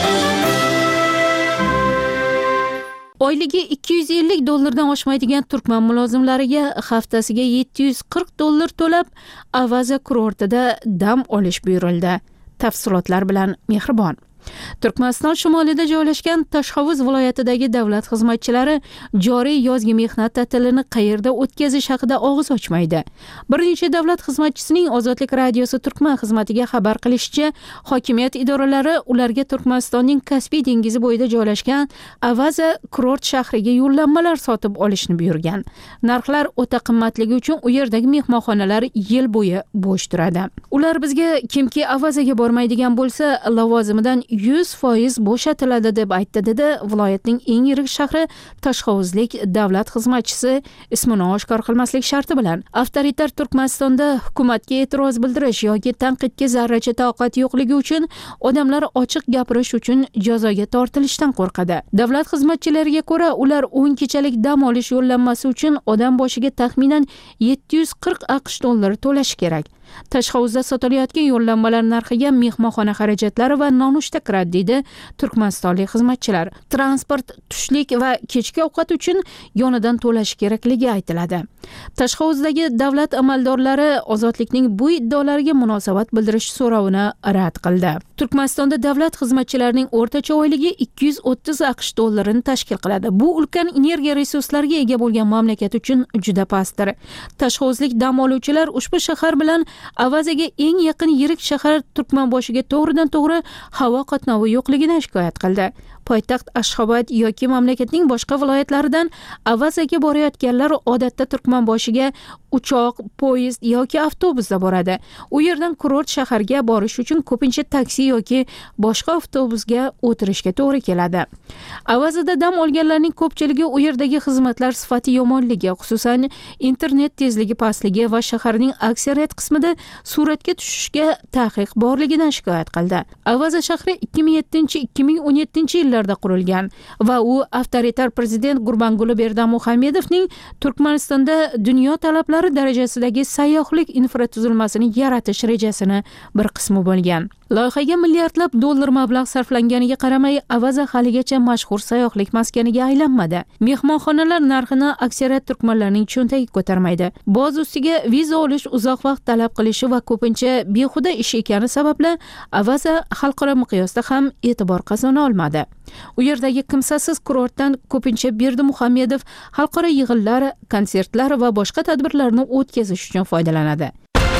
Oyligi ikki yuz ellik dollardan oshmaydigan turkman mulozimlariga haftasiga yetti yuz qirq dollar to'lab, Avaza kurortida dam olish buyurildi. Tafsilotlar bilan Mehribon. Turkmaniston shimolida joylashgan Toshhovuz viloyatidagi davlat xizmatchilari joriy yozgi mehnat ta'tilini qayerda o'tkazish haqida og'iz ochmaydi. Bir necha davlat xizmatchisining Ozodlik radiosi turkman xizmatiga xabar qilishicha, hokimiyat idoralari ularga Turkmanistonning Kaspiy dengizi bo'yida joylashgan Avaza kurort shahriga yo'llanmalar sotib olishni buyurgan. Narxlar o'ta qimmatligi uchun u yerdagi mehmonxonalar yil bo'yi bo'sh turadi. Ular bizga kimki Avazaga bormaydigan bo'lsa, lavozimidan yuz foiz bo'shatiladi deb aytdi, dedi viloyatning eng yirik shahri Toshhovuzlik davlat xizmatchisi ismini oshkor qilmaslik sharti bilan. Avtoritar Turkmanistonda hukumatga e'tiroz bildirish yoki tanqidga zarracha toqat yo'qligi uchun odamlar ochiq gapirish uchun jazoga tortilishdan qo'rqadi. Davlat xizmatchilariga ko'ra, ular o'n kechalik dam olish yo'llanmasi uchun odam boshiga taxminan yetti yuz qirq aqsh dollari to'lash kerak. Toshhovuzda sotilayotgan yo'llanmalar narxiga mehmonxona xarajatlari va nonushta kiradi, deydi turkmanistonlik xizmatchilar. Transport, tushlik va kechki ovqat uchun yonidan to'lash kerakligi aytiladi. Toshhovuzdagi davlat amaldorlari ozodlikning bu iddaolariga munosabat bildirish so'rovini rad qildi. Turkmanistonda davlat xizmatchilarining o'rtacha oyligi ikki yuz o'ttiz aqsh dollarini tashkil qiladi. Bu ulkan energiya resurslariga ega bo'lgan mamlakat uchun juda pastdir. Toshhovuzlik dam oluvchilar ushbu shahar bilan Avazaga eng yaqin yirik shahar Turkmanboshiga to'g'ridan to'g'ri havo qatnovi yo'qligidan shikoyat qildi. Poytaxt Ashxobod yoki mamlakatning boshqa viloyatlaridan Avazaga borayotganlar odatda Turkmanboshiga uchoq, poyezd yoki avtobusda boradi. U yerdan kurort shaharga borish uchun ko'pincha taksi yoki boshqa avtobusga o'tirishga to'g'ri keladi. Avazada dam olganlarning ko'pchiligi u yerdagi xizmatlar sifati yomonligi, xususan internet tezligi pastligi va shaharning aksariyat qismida suratga tushishga taqiq borligidan shikoyat qildi. Avaza shahri ikki ming yettinchi ikki ming o'n yettinchi yillarda qurilgan va u avtoritar prezident Gurbanguli Berdimuhamedovning Turkmanistonda dunyo talablari darajasidagi sayyohlik infratuzilmasini yaratish rejasini bir qismi bo'lgan. Loyihaga milliardlab dollar mablag' sarflanganiga qaramay, Avaza haligacha mashhur sayyohlik maskaniga aylanmadi. Mehmonxonalar narxini aksariyat turkmanlarning cho'ntagi ko'tarmaydi. Boz ustiga viza olish uzoq vaqt talab qilishi va ko'pincha behuda ish ekani sababli Avaza xalqaro miqyosda ham e'tibor qozona olmadi. U yerdagi kimsasiz kurortdan ko'pincha Berdimuhamedov xalqaro yig'inlar, konsertlar va boshqa tadbirlarni o'tkazish uchun foydalanadi.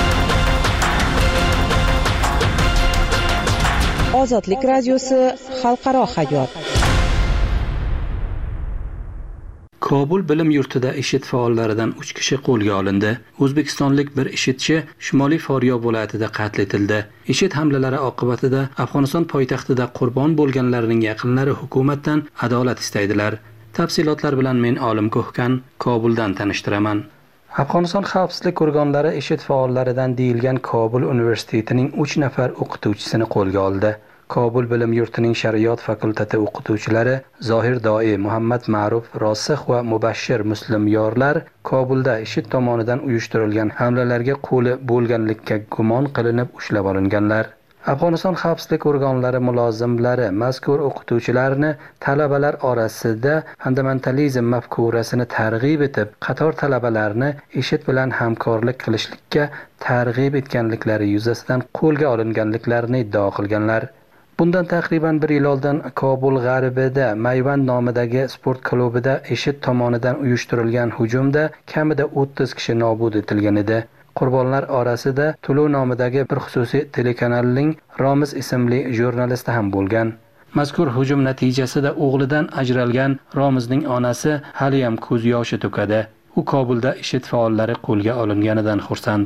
Ozodlik radiosi xalqaro hayot. Kobul bilim yurtida IShID faollaridan uch kishi qo'lga olindi. O'zbekistonlik bir IShIDchi Shimoliy Faryob viloyatida qatl etildi. IShID hamlalari oqibatida Afg'oniston poytaxtida qurbon bo'lganlarning yaqinlari hukumatdan adolat istaydilar. Tafsilotlar bilan men Olim Ko'hkan Kobuldan tanishtiraman. Afg'oniston xavfsizlik organlari IShID faollaridan deyilgan Kobul universitetining uch nafar o'qituvchisini qo'lga oldi. Kobul bilim yurtining shariat fakulteti o'qituvchilari Zohir Doi, Muhammad Ma'ruf, Rosikh va Mubashshir Muslimyorlar Kobulda IShID tomonidan uyushtirilgan hamlalarga qo'li bo'lganlikka gumon qilinib ushlab olinganlar. Afg'oniston xavfsizlik organlari mulozimlari mazkur o'qituvchilarni talabalar orasida fundamentalizm mafkurasini targ'ib etib, qator talabalarni IShID bilan hamkorlik qilishlikka targ'ib etganliklari yuzasidan qo'lga olinganliklarini iddao qilganlar. Bundan taqriban bir yil oldin Kobul g'arbida Mayvand nomidagi sport klubida IShID tomonidan uyushtirilgan hujumda kamida o'ttiz kishi nobud etilgan edi. Qurbonlar orasida Tulu nomidagi bir xususiy telekanalning Romiz ismli jurnalisti ham bo'lgan. Mazkur hujum natijasida o'g'lidan ajralgan Romizning onasi haliyam ko'z yoshi to'kadi. U Kobulda IShID faollari qo'lga olinganidan xursand.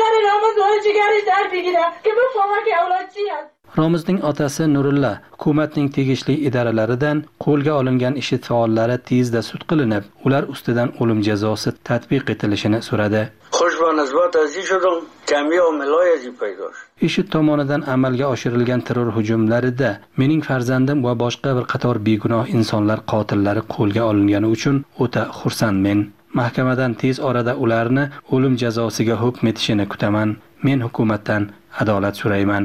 Romizning otasi Nurulla hukumatning tegishli idoralaridan qo'lga olingan IShID faollari tezda sud qilinib, ular ustidan o'lim jazosi tatbiq etilishini so'radi. IShID tomonidan amalga oshirilgan terror hujumlarida mening farzandim va boshqa bir qator begunoh insonlar qotillari qo'lga olingani uchun o'ta xursandman. Mahkamadan tez orada ularni o'lim jazosiga hukm etishini kutaman. Men hukumatdan adolat so'rayman.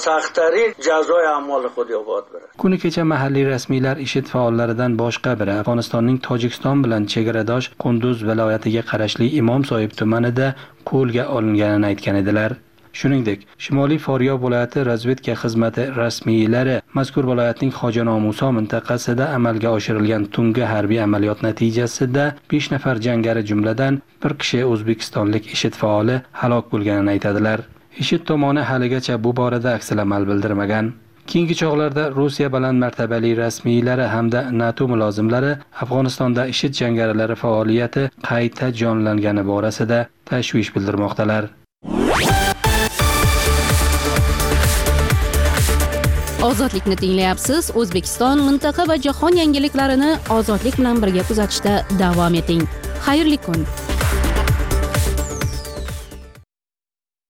Kuni kecha mahalliy rasmiylar IShID faollaridan boshqa biri Afg'onistonning Tojikiston bilan chegaradosh Qunduz viloyatiga qarashli Imomsoyib tumanida qo'lga olinganini aytgan edilar. Shuningdek, Shimoliy Foryob viloyati razvedka xizmati rasmiylari mazkur viloyatning Xo'janomuso mintaqasida amalga oshirilgan tungi harbiy amaliyot natijasida besh nafar jangari jumladan bir kishi o'zbekistonlik IShID faoli halok bo'lganini aytadilar. IShID tomoni haligacha bu borada aksilamal bildirmagan. Keyingi chog'larda Rossiya baland martabali rasmiylari hamda NATO mulozimlari Afg'onistonda IShID jangarilari faoliyati qayta jonlangani borasida tashvish bildirmoqdalar. Ozodlikni tinglayapsiz. O'zbekiston, mintaqa va jahon yangiliklarini ozodlik bilan birga kuzatishda davom eting. Xayrli kun.